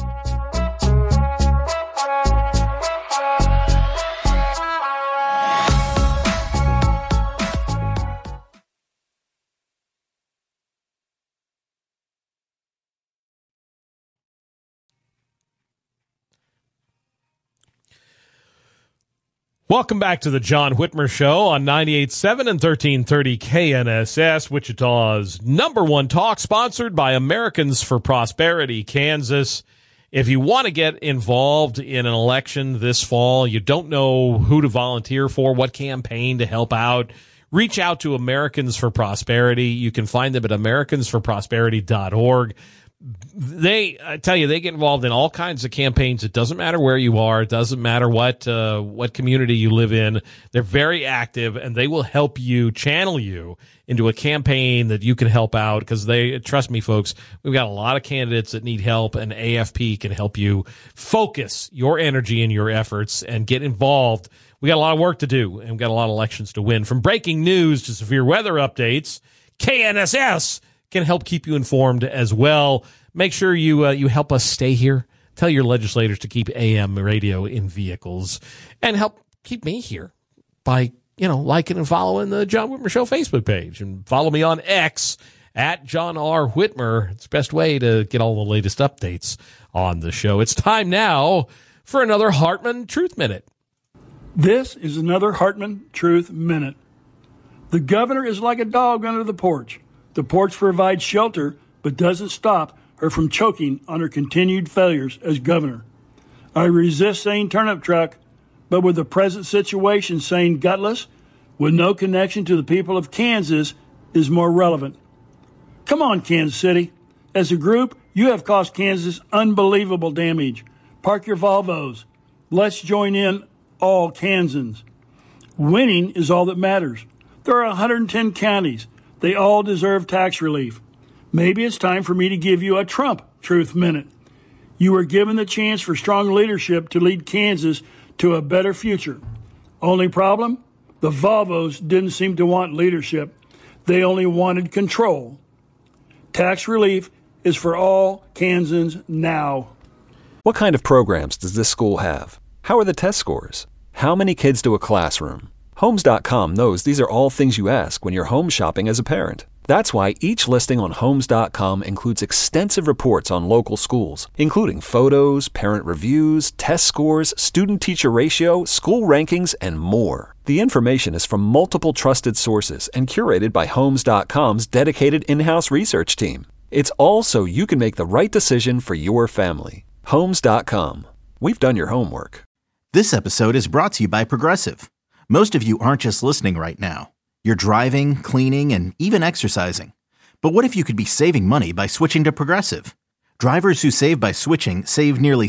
Welcome back to the John Whitmer Show on 98.7 and 1330 KNSS, Wichita's #1 talk, sponsored by Americans for Prosperity, Kansas. If you want to get involved in an election this fall, you don't know who to volunteer for, what campaign to help out, reach out to Americans for Prosperity. You can find them at americansforprosperity.org. I tell you, they get involved in all kinds of campaigns. It doesn't matter where you are. It doesn't matter what community you live in. They're very active, and they will help you, channel you into a campaign that you can help out, because trust me, folks, we've got a lot of candidates that need help, and AFP can help you focus your energy and your efforts and get involved. We got a lot of work to do, and we've got a lot of elections to win. From breaking news to severe weather updates, KNSS can help keep you informed as well. Make sure you help us stay here. Tell your legislators to keep AM radio in vehicles, and help keep me here by, liking and following the John Whitmer Show Facebook page, and follow me on X at John R. Whitmer. It's the best way to get all the latest updates on the show. It's time now for another Hartman Truth Minute. This is another Hartman Truth Minute. The governor is like a dog under the porch. The porch provides shelter, but doesn't stop her from choking on her continued failures as governor. I resist saying turnip truck, but with the present situation, saying gutless, with no connection to the people of Kansas, is more relevant. Come on, Kansas City. As a group, you have caused Kansas unbelievable damage. Park your Volvos. Let's join in, all Kansans. Winning is all that matters. There are 110 counties. They all deserve tax relief. Maybe it's time for me to give you a Trump Truth Minute. You were given the chance for strong leadership to lead Kansas to a better future. Only problem? The Volvos didn't seem to want leadership. They only wanted control. Tax relief is for all Kansans now. What kind of programs does this school have? How are the test scores? How many kids do a classroom? Homes.com knows these are all things you ask when you're home shopping as a parent. That's why each listing on Homes.com includes extensive reports on local schools, including photos, parent reviews, test scores, student-teacher ratio, school rankings, and more. The information is from multiple trusted sources and curated by Homes.com's dedicated in-house research team. It's all so you can make the right decision for your family. Homes.com. We've done your homework. This episode is brought to you by Progressive. Most of you aren't just listening right now. You're driving, cleaning, and even exercising. But what if you could be saving money by switching to Progressive? Drivers who save by switching save nearly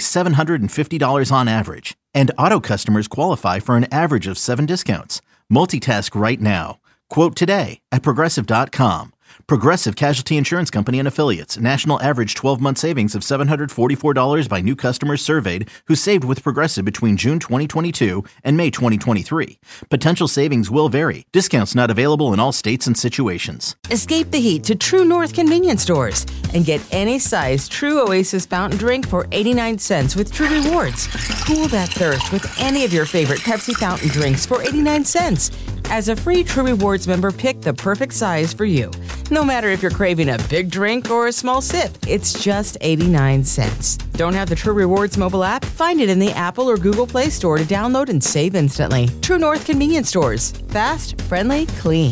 $750 on average. And auto customers qualify for an average of 7 discounts. Multitask right now. Quote today at Progressive.com. Progressive Casualty Insurance Company and Affiliates. National average 12-month savings of $744 by new customers surveyed who saved with Progressive between June 2022 and May 2023. Potential savings will vary. Discounts not available in all states and situations. Escape the heat to True North convenience stores and get any size True Oasis fountain drink for 89 cents with True Rewards. Cool that thirst with any of your favorite Pepsi fountain drinks for 89 cents. As a free True Rewards member, pick the perfect size for you. No matter if you're craving a big drink or a small sip, it's just 89 cents. Don't have the True Rewards mobile app? Find it in the Apple or Google Play Store to download and save instantly. True North convenience stores. Fast, friendly, clean.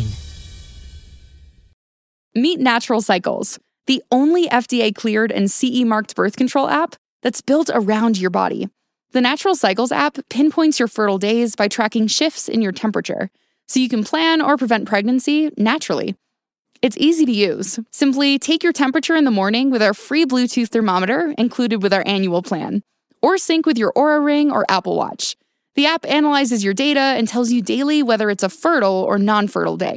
Meet Natural Cycles, the only FDA-cleared and CE-marked birth control app that's built around your body. The Natural Cycles app pinpoints your fertile days by tracking shifts in your temperature, so you can plan or prevent pregnancy naturally. It's easy to use. Simply take your temperature in the morning with our free Bluetooth thermometer included with our annual plan, or sync with your Oura Ring or Apple Watch. The app analyzes your data and tells you daily whether it's a fertile or non-fertile day.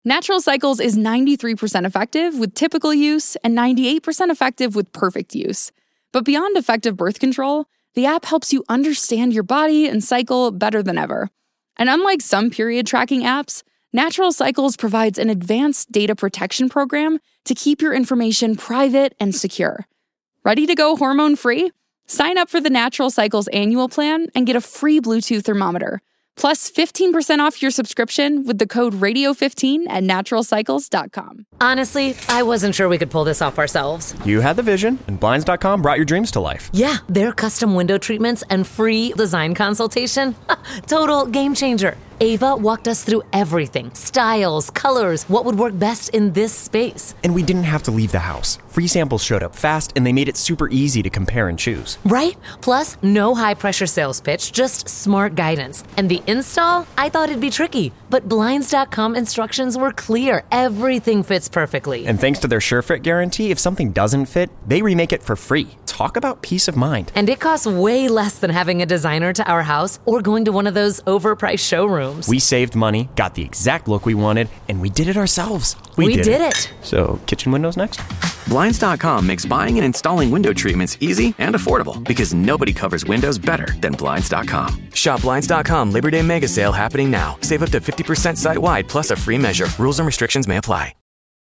Natural Cycles is 93% effective with typical use and 98% effective with perfect use. But beyond effective birth control, the app helps you understand your body and cycle better than ever. And unlike some period tracking apps, Natural Cycles provides an advanced data protection program to keep your information private and secure. Ready to go hormone-free? Sign up for the Natural Cycles annual plan and get a free Bluetooth thermometer, plus 15% off your subscription with the code radio15 at naturalcycles.com. Honestly, I wasn't sure we could pull this off ourselves. You had the vision, and Blinds.com brought your dreams to life. Yeah, their custom window treatments and free design consultation. Total game changer. Ava walked us through everything. Styles, colors, what would work best in this space. And we didn't have to leave the house. Free samples showed up fast, and they made it super easy to compare and choose. Right? Plus, no high-pressure sales pitch, just smart guidance. And the install? I thought it'd be tricky, but Blinds.com instructions were clear. Everything fits perfectly. And thanks to their SureFit guarantee, if something doesn't fit, they remake it for free. Talk about peace of mind. And it costs way less than having a designer to our house or going to one of those overpriced showrooms. We saved money, got the exact look we wanted, and we did it ourselves. We did it. So, kitchen windows next? Blinds.com makes buying and installing window treatments easy and affordable because nobody covers windows better than Blinds.com. Shop Blinds.com Labor Day Mega Sale happening now. Save up to 50% site-wide plus a free measure. Rules and restrictions may apply.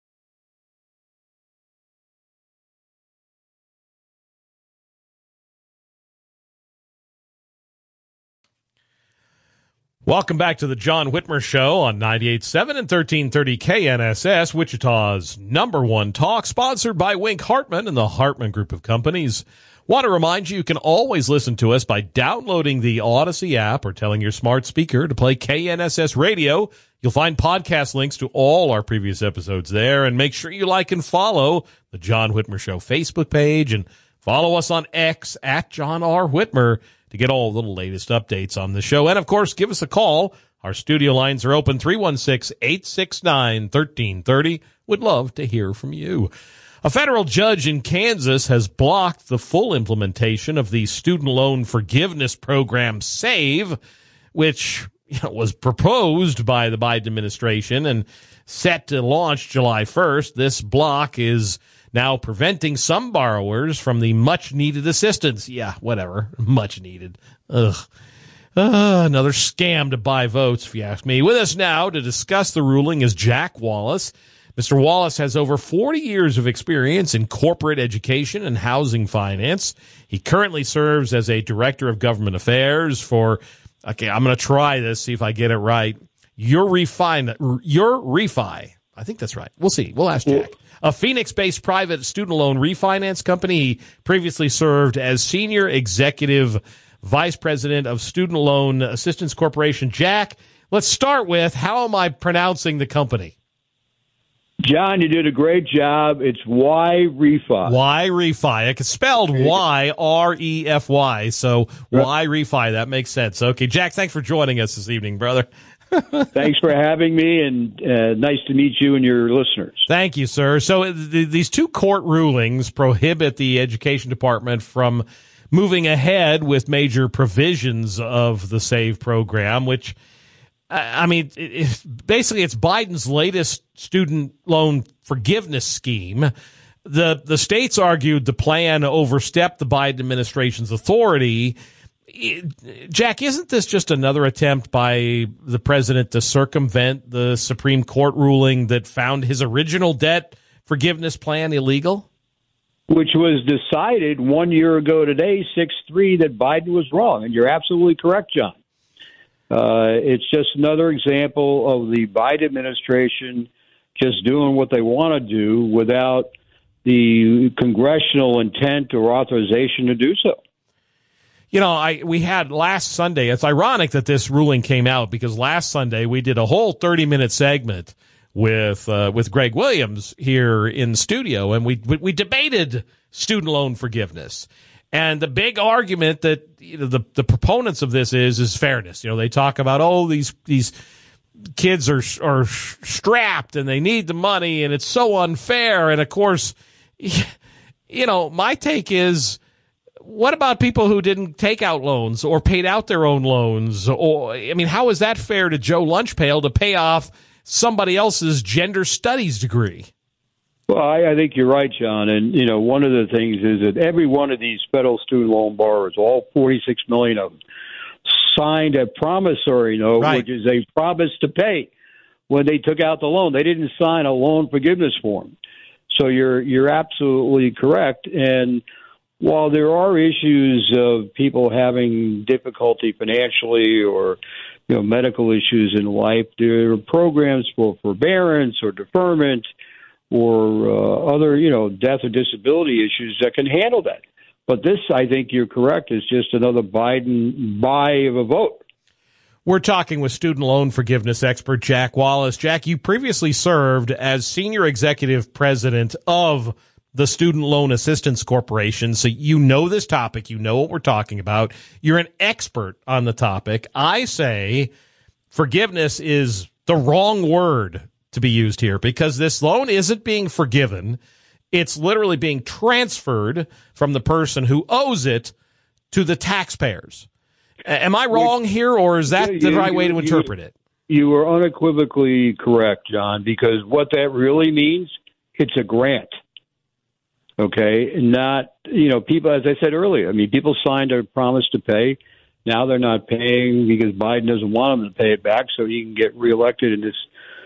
Welcome back to the John Whitmer Show on 98.7 and 1330 KNSS, Wichita's #1 talk, sponsored by Wink Hartman and the Hartman Group of Companies. Want to remind you can always listen to us by downloading the Odyssey app or telling your smart speaker to play KNSS Radio. You'll find podcast links to all our previous episodes there, and make sure you like and follow the John Whitmer Show Facebook page and follow us on X at John R. Whitmer to get all the latest updates on the show. And, of course, give us a call. Our studio lines are open, 316-869-1330. Would love to hear from you. A federal judge in Kansas has blocked the full implementation of the student loan forgiveness program SAVE, which was proposed by the Biden administration and set to launch July 1st. This block is now preventing some borrowers from the much-needed assistance. Yeah, whatever. Much needed. Ugh. Another scam to buy votes, if you ask me. With us now to discuss the ruling is Jack Wallace. Mr. Wallace has over 40 years of experience in corporate education and housing finance. He currently serves as a director of government affairs for, okay, I'm going to try this, see if I get it right. Your Refi. I think that's right. We'll see. We'll ask Jack. A Phoenix-based private student loan refinance company. He previously served as senior executive vice president of Student Loan Assistance Corporation. Jack, let's start with, how am I pronouncing the company? John, you did a great job. It's Y-Refi. Y-Refi. It's spelled Y-R-E-F-Y, so Y-Refi. That makes sense. Okay, Jack, thanks for joining us this evening, brother. Thanks for having me, and nice to meet you and your listeners. Thank you, sir. So these two court rulings prohibit the Education Department from moving ahead with major provisions of the SAVE program, which, I mean, basically it's Biden's latest student loan forgiveness scheme. The states argued the plan overstepped the Biden administration's authority. Jack, isn't this just another attempt by the president to circumvent the Supreme Court ruling that found his original debt forgiveness plan illegal? Which was decided 1 year ago today, 6-3, that Biden was wrong. And you're absolutely correct, John. It's just another example of the Biden administration just doing what they want to do without the congressional intent or authorization to do so. You know, we had last Sunday, it's ironic that this ruling came out because last Sunday we did a whole 30-minute segment with Greg Williams here in the studio, and we debated student loan forgiveness. And the big argument that the proponents of this is fairness. You know, they talk about, these kids are strapped and they need the money and it's so unfair. And of course, you know, my take is, what about people who didn't take out loans or paid out their own loans? Or, I mean, how is that fair to Joe Lunchpail to pay off somebody else's gender studies degree. Well, I think you're right, John. And, one of the things is that every one of these federal student loan borrowers, all 46 million of them, signed a promissory note, which is a promise to pay when they took out the loan. They didn't sign a loan forgiveness form. So you're absolutely correct. And while there are issues of people having difficulty financially or medical issues in life, there are programs for forbearance or deferment or other, death or disability issues that can handle that. But this, I think you're correct, is just another Biden buy of a vote. We're talking with student loan forgiveness expert Jack Wallace. Jack, you previously served as senior executive president of the Student Loan Assistance Corporation, so you know this topic. You know what we're talking about. You're an expert on the topic. I say forgiveness is the wrong word to be used here because this loan isn't being forgiven. It's literally being transferred from the person who owes it to the taxpayers. Am I wrong here, or is that the right way to interpret it? You are unequivocally correct, John, because what that really means, it's a grant. Okay? Not, people, as I said earlier, people signed a promise to pay. Now they're not paying because Biden doesn't want them to pay it back so he can get reelected in this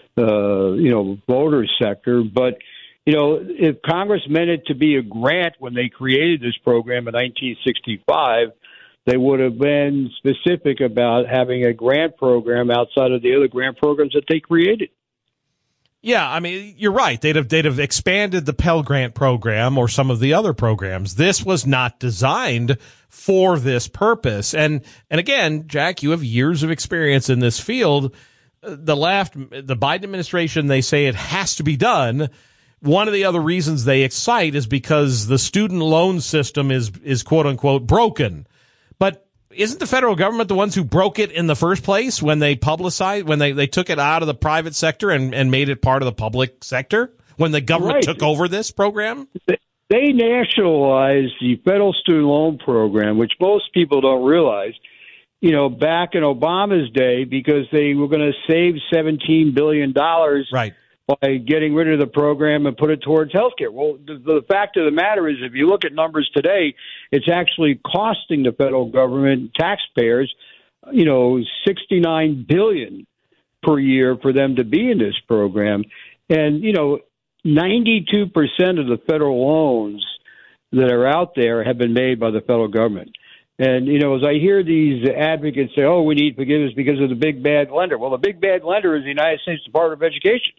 voter sector. But, if Congress meant it to be a grant when they created this program in 1965, they would have been specific about having a grant program outside of the other grant programs that they created. Yeah, you're right. They'd have expanded the Pell Grant program or some of the other programs. This was not designed for this purpose. And again, Jack, you have years of experience in this field. The Biden administration, they say it has to be done. One of the other reasons they cite is because the student loan system is quote unquote broken. But isn't the federal government the ones who broke it in the first place when they they took it out of the private sector and made it part of the public sector? When the government took over this program? They nationalized the federal student loan program, which most people don't realize, back in Obama's day, because they were going to save $17 billion by getting rid of the program and put it towards health care. Well, the fact of the matter is, if you look at numbers today, it's actually costing the federal government, taxpayers, $69 billion per year for them to be in this program. And, 92% of the federal loans that are out there have been made by the federal government. And, as I hear these advocates say, we need forgiveness because of the big bad lender. Well, the big bad lender is the United States Department of Education.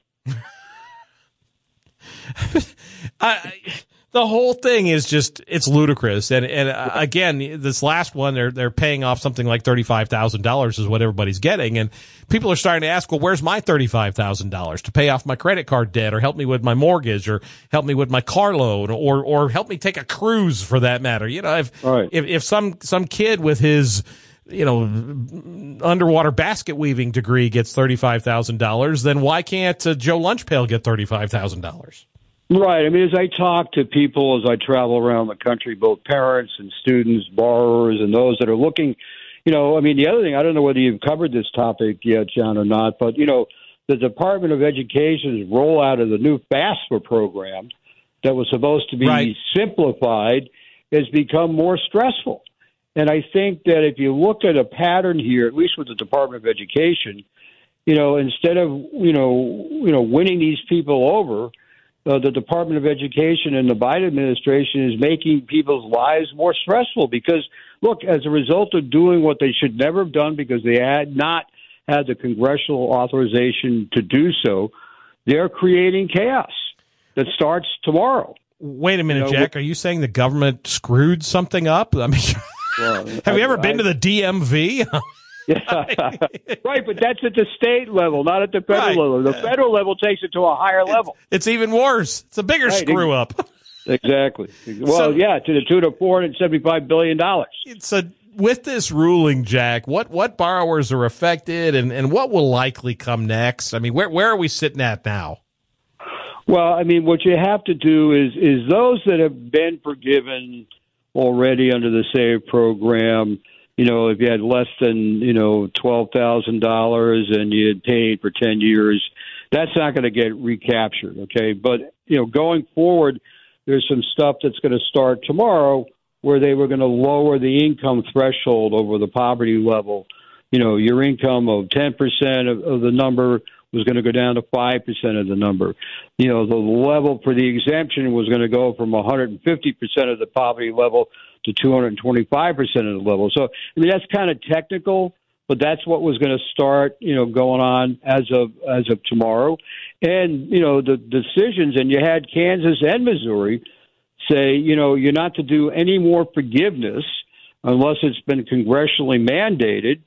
The whole thing is just, it's ludicrous. And again, this last one, they're paying off something like $35,000 is what everybody's getting. And people are starting to ask, well, where's my $35,000 to pay off my credit card debt or help me with my mortgage or help me with my car loan or help me take a cruise for that matter? If some kid with his, underwater basket weaving degree gets $35,000, then why can't Joe Lunchpail get $35,000? Right. As I talk to people, as I travel around the country, both parents and students, borrowers, and those that are looking, the other thing, I don't know whether you've covered this topic yet, John, or not, but, the Department of Education's rollout of the new FAFSA program that was supposed to be simplified has become more stressful. And I think that if you look at a pattern here, at least with the Department of Education, instead of, winning these people over, the Department of Education and the Biden administration is making people's lives more stressful because, look, as a result of doing what they should never have done because they had not had the congressional authorization to do so, they're creating chaos that starts tomorrow. Wait a minute, Jack. Are you saying the government screwed something up? Have you ever been to the DMV? Right, but that's at the state level, not at the federal level. The federal level takes it to a higher level. It's even worse. It's a bigger screw up. Exactly. Well, to the tune of $475 billion. So with this ruling, Jack, what borrowers are affected and what will likely come next? Where are we sitting at now? Well, what you have to do is those that have been forgiven already under the SAVE program, if you had less than, $12,000 and you had paid for 10 years, That's not going to get recaptured, okay? But, going forward, there's some stuff that's going to start tomorrow where they were going to lower the income threshold over the poverty level. Your income of 10% of the number was going to go down to 5% of the number. The level for the exemption was going to go from 150% of the poverty level to 225% of the level. So, that's kind of technical, but that's what was going to start, going on as of tomorrow. And, the decisions, and you had Kansas and Missouri say, you're not to do any more forgiveness unless it's been congressionally mandated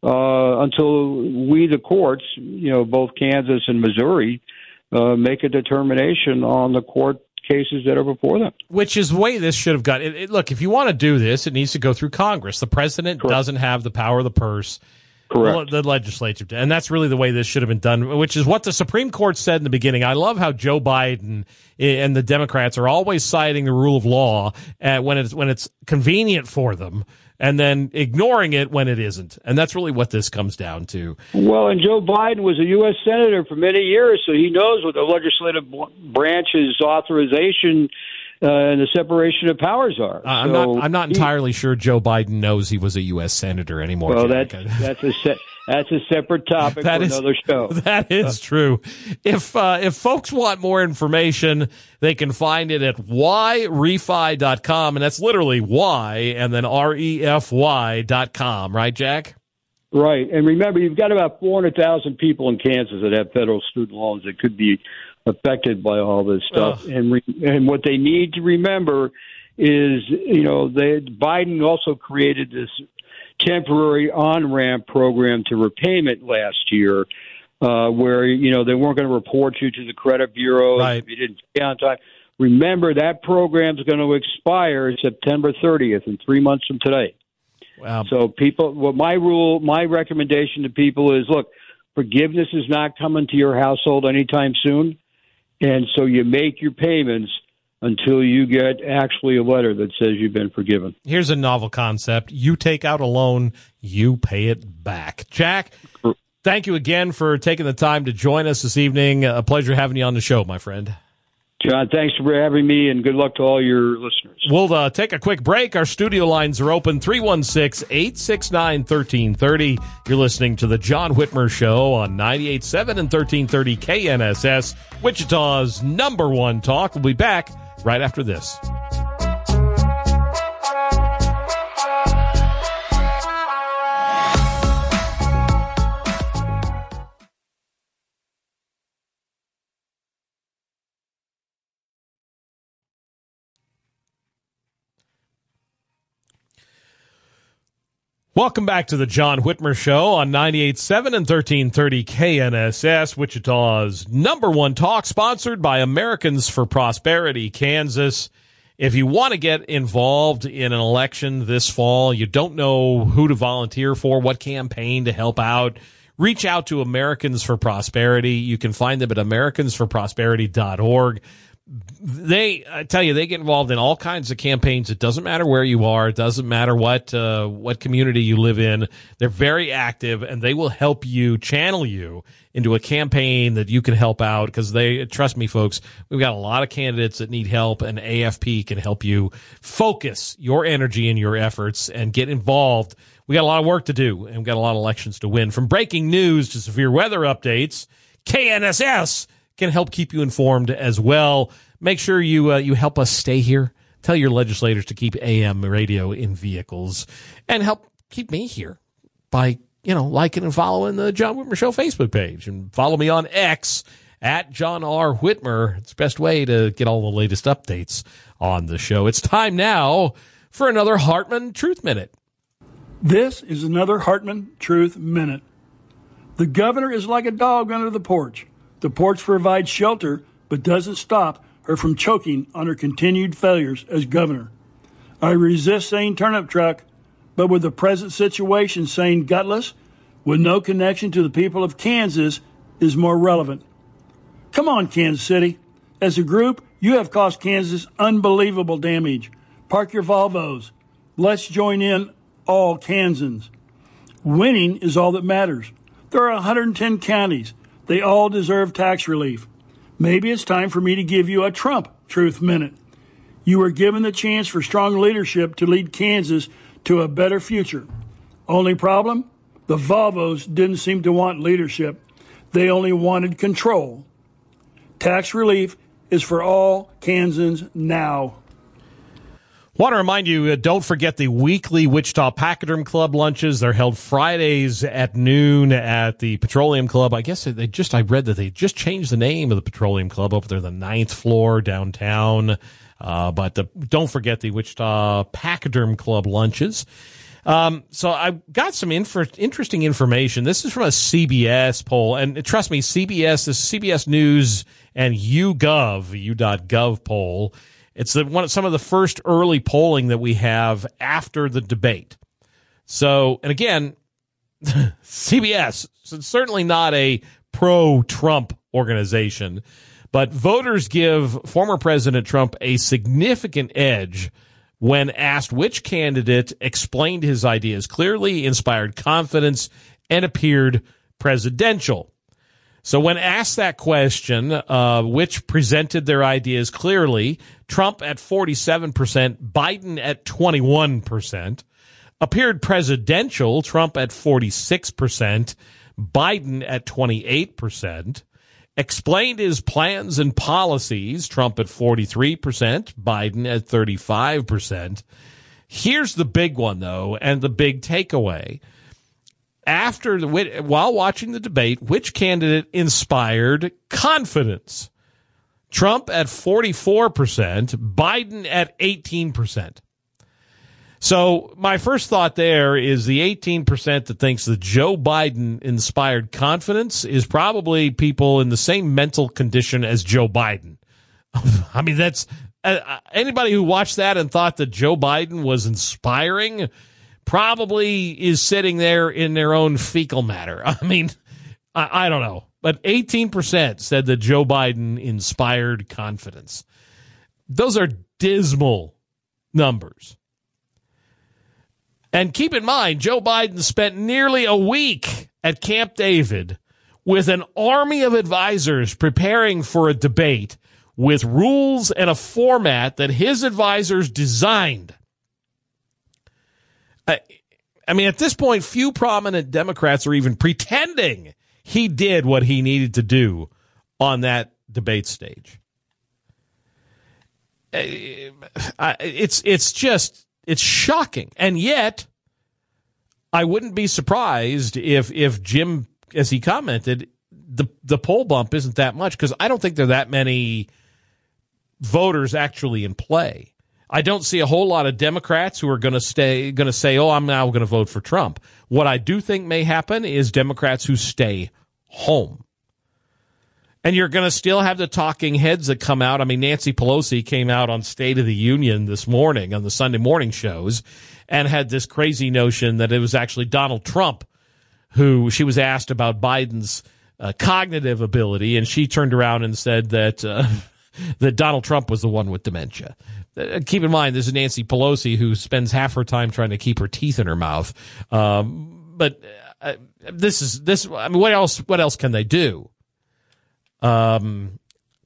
until we, the courts, both Kansas and Missouri, make a determination on the court cases that are before them. Which is the way this should have gone. Look, if you want to do this, it needs to go through Congress. The president doesn't have the power of the purse. Correct. The legislature, and that's really the way this should have been done, which is what the Supreme Court said in the beginning. I love how Joe Biden and the Democrats are always citing the rule of law when it's convenient for them, and then ignoring it when it isn't. And that's really what this comes down to. Well, and Joe Biden was a U.S. Senator for many years, so he knows what the legislative branch's authorization and the separation of powers are. I'm not entirely sure Joe Biden knows he was a U.S. Senator anymore. Well, that's a separate topic for another show. That is true. If folks want more information, they can find it at yrefi.com, and that's literally Y and then REFY.com, right, Jack? Right. And remember, you've got about 400,000 people in Kansas that have federal student loans that could be affected by all this stuff. And what they need to remember is, Biden also created this temporary on-ramp program to repayment last year, where, they weren't going to report you to the credit bureau if you didn't pay on time. Remember, that program is going to expire September 30th, in 3 months from today. Wow. So my recommendation to people is, look, forgiveness is not coming to your household anytime soon. And so you make your payments until you get actually a letter that says you've been forgiven. Here's a novel concept. You take out a loan, you pay it back. Jack, thank you again for taking the time to join us this evening. A pleasure having you on the show, my friend. John, thanks for having me, and good luck to all your listeners. We'll take a quick break. Our studio lines are open, 316-869-1330. You're listening to The John Whitmer Show on 98.7 and 1330 KNSS, Wichita's #1 talk. We'll be back right after this. Welcome back to the John Whitmer Show on 98.7 and 1330 KNSS, Wichita's #1 talk, sponsored by Americans for Prosperity, Kansas. If you want to get involved in an election this fall, you don't know who to volunteer for, what campaign to help out, reach out to Americans for Prosperity. You can find them at americansforprosperity.org. I tell you, they get involved in all kinds of campaigns. It doesn't matter where you are. It doesn't matter what community you live in. They're very active, and they will help you, channel you into a campaign that you can help out, because trust me, folks, we've got a lot of candidates that need help, and AFP can help you focus your energy and your efforts and get involved. We got a lot of work to do, and we've got a lot of elections to win. From breaking news to severe weather updates, KNSS can help keep you informed as well. Make sure you help us stay here. Tell your legislators to keep AM radio in vehicles, and help keep me here by, liking and following the John Whitmer Show Facebook page, and follow me on X at John R. Whitmer. It's the best way to get all the latest updates on the show. It's time now for another Hartman Truth Minute. This is another Hartman Truth Minute. The governor is like a dog under the porch. The porch provides shelter, but doesn't stop her from choking on her continued failures as governor. I resist saying turnip truck, but with the present situation, saying gutless, with no connection to the people of Kansas, is more relevant. Come on, Kansas City. As a group, you have caused Kansas unbelievable damage. Park your Volvos. Let's join in, all Kansans. Winning is all that matters. There are 110 counties. They all deserve tax relief. Maybe it's time for me to give you a Trump Truth Minute. You were given the chance for strong leadership to lead Kansas to a better future. Only problem? The Volvos didn't seem to want leadership. They only wanted control. Tax relief is for all Kansans now. Want to remind you, don't forget the weekly Wichita Pachyderm Club lunches. They're held Fridays at noon at the Petroleum Club. I guess I read that they just changed the name of the Petroleum Club up there, the 9th floor downtown. But don't forget the Wichita Pachyderm Club lunches. So I got some interesting information. This is from a CBS poll, and trust me, this is CBS News and U.gov poll. It's some of the first early polling that we have after the debate. So, and again, CBS, so it's certainly not a pro-Trump organization, but voters give former President Trump a significant edge when asked which candidate explained his ideas clearly, inspired confidence, and appeared presidential. So when asked that question, which presented their ideas clearly, Trump at 47%, Biden at 21%, appeared presidential, Trump at 46%, Biden at 28%, explained his plans and policies, Trump at 43%, Biden at 35%. Here's the big one, though, and the big takeaway. While watching the debate, which candidate inspired confidence? Trump at 44%, Biden at 18%. So my first thought there is the 18% that thinks that Joe Biden inspired confidence is probably people in the same mental condition as Joe Biden. I mean, that's anybody who watched that and thought that Joe Biden was inspiring probably is sitting there in their own fecal matter. I mean, I don't know. But 18% said that Joe Biden inspired confidence. Those are dismal numbers. And keep in mind, Joe Biden spent nearly a week at Camp David with an army of advisors preparing for a debate with rules and a format that his advisors designed. I mean, at this point, few prominent Democrats are even pretending he did what he needed to do on that debate stage. It's shocking. And yet, I wouldn't be surprised if Jim, as he commented, the poll bump isn't that much, because I don't think there are that many voters actually in play. I don't see a whole lot of Democrats who are going to say, oh, I'm now going to vote for Trump. What I do think may happen is Democrats who stay home. And you're going to still have the talking heads that come out. I mean, Nancy Pelosi came out on State of the Union this morning on the Sunday morning shows and had this crazy notion that it was actually Donald Trump who she was asked about Biden's cognitive ability, and she turned around and said that that Donald Trump was the one with dementia. Keep in mind, this is Nancy Pelosi, who spends half her time trying to keep her teeth in her mouth. But this. I mean, what else can they do? Someone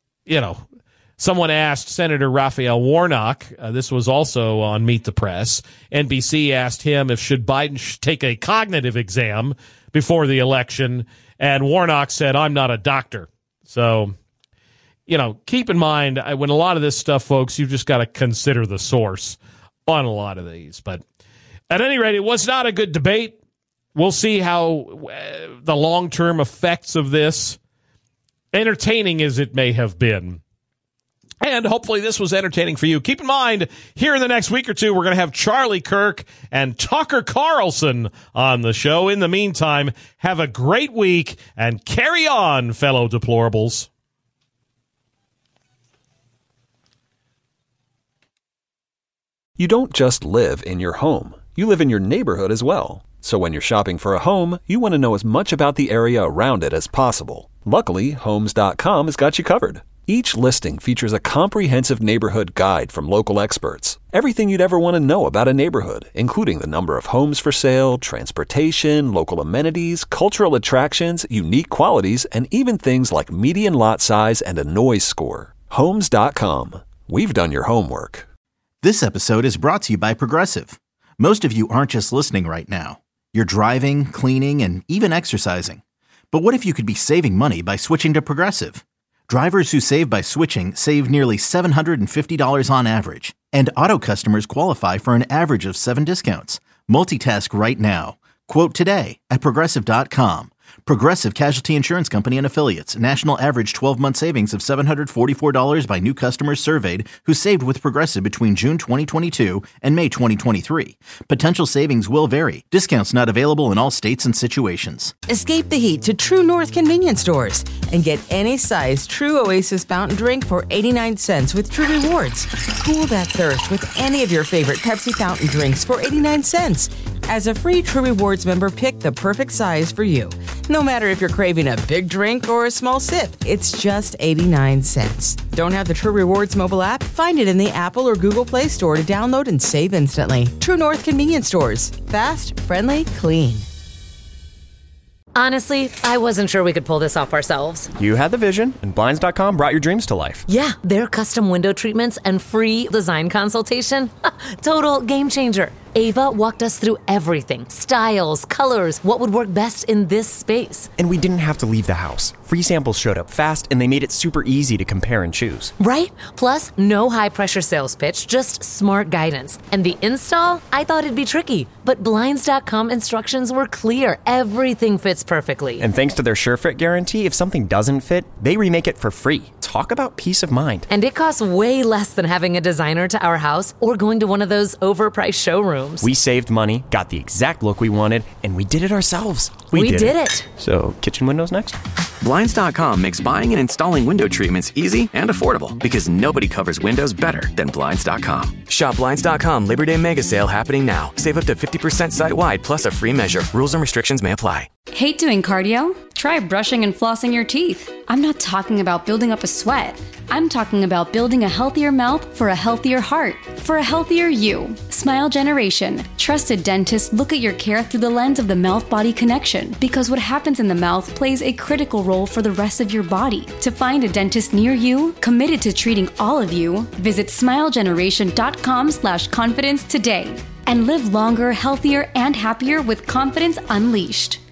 asked Senator Raphael Warnock. This was also on Meet the Press. NBC asked him if Biden should take a cognitive exam before the election, and Warnock said, "I'm not a doctor." So, keep in mind, when a lot of this stuff, folks, you've just got to consider the source on a lot of these. But at any rate, it was not a good debate. We'll see how the long-term effects of this, entertaining as it may have been, and hopefully this was entertaining for you. Keep in mind, here in the next week or two, we're going to have Charlie Kirk and Tucker Carlson on the show. In the meantime, have a great week and carry on, fellow deplorables. You don't just live in your home. You live in your neighborhood as well. So when you're shopping for a home, you want to know as much about the area around it as possible. Luckily, Homes.com has got you covered. Each listing features a comprehensive neighborhood guide from local experts. Everything you'd ever want to know about a neighborhood, including the number of homes for sale, transportation, local amenities, cultural attractions, unique qualities, and even things like median lot size and a noise score. Homes.com. We've done your homework. This episode is brought to you by Progressive. Most of you aren't just listening right now. You're driving, cleaning, and even exercising. But what if you could be saving money by switching to Progressive? Drivers who save by switching save nearly $750 on average. And auto customers qualify for an average of 7 discounts. Multitask right now. Quote today at Progressive.com. Progressive Casualty Insurance Company and Affiliates. National average 12-month savings of $744 by new customers surveyed who saved with Progressive between June 2022 and May 2023. Potential savings will vary. Discounts not available in all states and situations. Escape the heat to True North convenience stores and get any size True Oasis fountain drink for 89 cents with True Rewards. Cool that thirst with any of your favorite Pepsi fountain drinks for 89 cents. As a free True Rewards member, pick the perfect size for you. No matter if you're craving a big drink or a small sip, it's just 89 cents. Don't have the True Rewards mobile app? Find it in the Apple or Google Play Store to download and save instantly. True North convenience stores. Fast, friendly, clean. Honestly, I wasn't sure we could pull this off ourselves. You had the vision, and Blinds.com brought your dreams to life. Yeah, their custom window treatments and free design consultation. Total game changer. Ava walked us through everything. Styles, colors, what would work best in this space. And we didn't have to leave the house. Free samples showed up fast, and they made it super easy to compare and choose. Right? Plus, no high-pressure sales pitch, just smart guidance. And the install? I thought it'd be tricky, but Blinds.com instructions were clear. Everything fits perfectly. And thanks to their SureFit guarantee, if something doesn't fit, they remake it for free. Talk about peace of mind. And it costs way less than having a designer to our house or going to one of those overpriced showrooms. We saved money, got the exact look we wanted, and we did it ourselves. We did it. So, kitchen windows next? Blinds.com makes buying and installing window treatments easy and affordable because nobody covers windows better than Blinds.com. Shop Blinds.com Labor Day Mega Sale happening now. Save up to 50% site-wide plus a free measure. Rules and restrictions may apply. Hate doing cardio? Try brushing and flossing your teeth. I'm not talking about building up a sweat. I'm talking about building a healthier mouth for a healthier heart, for a healthier you. Smile Generation. Trusted dentists look at your care through the lens of the mouth-body connection because what happens in the mouth plays a critical role for the rest of your body. To find a dentist near you, committed to treating all of you, visit smilegeneration.com/confidence today and live longer, healthier, and happier with confidence unleashed.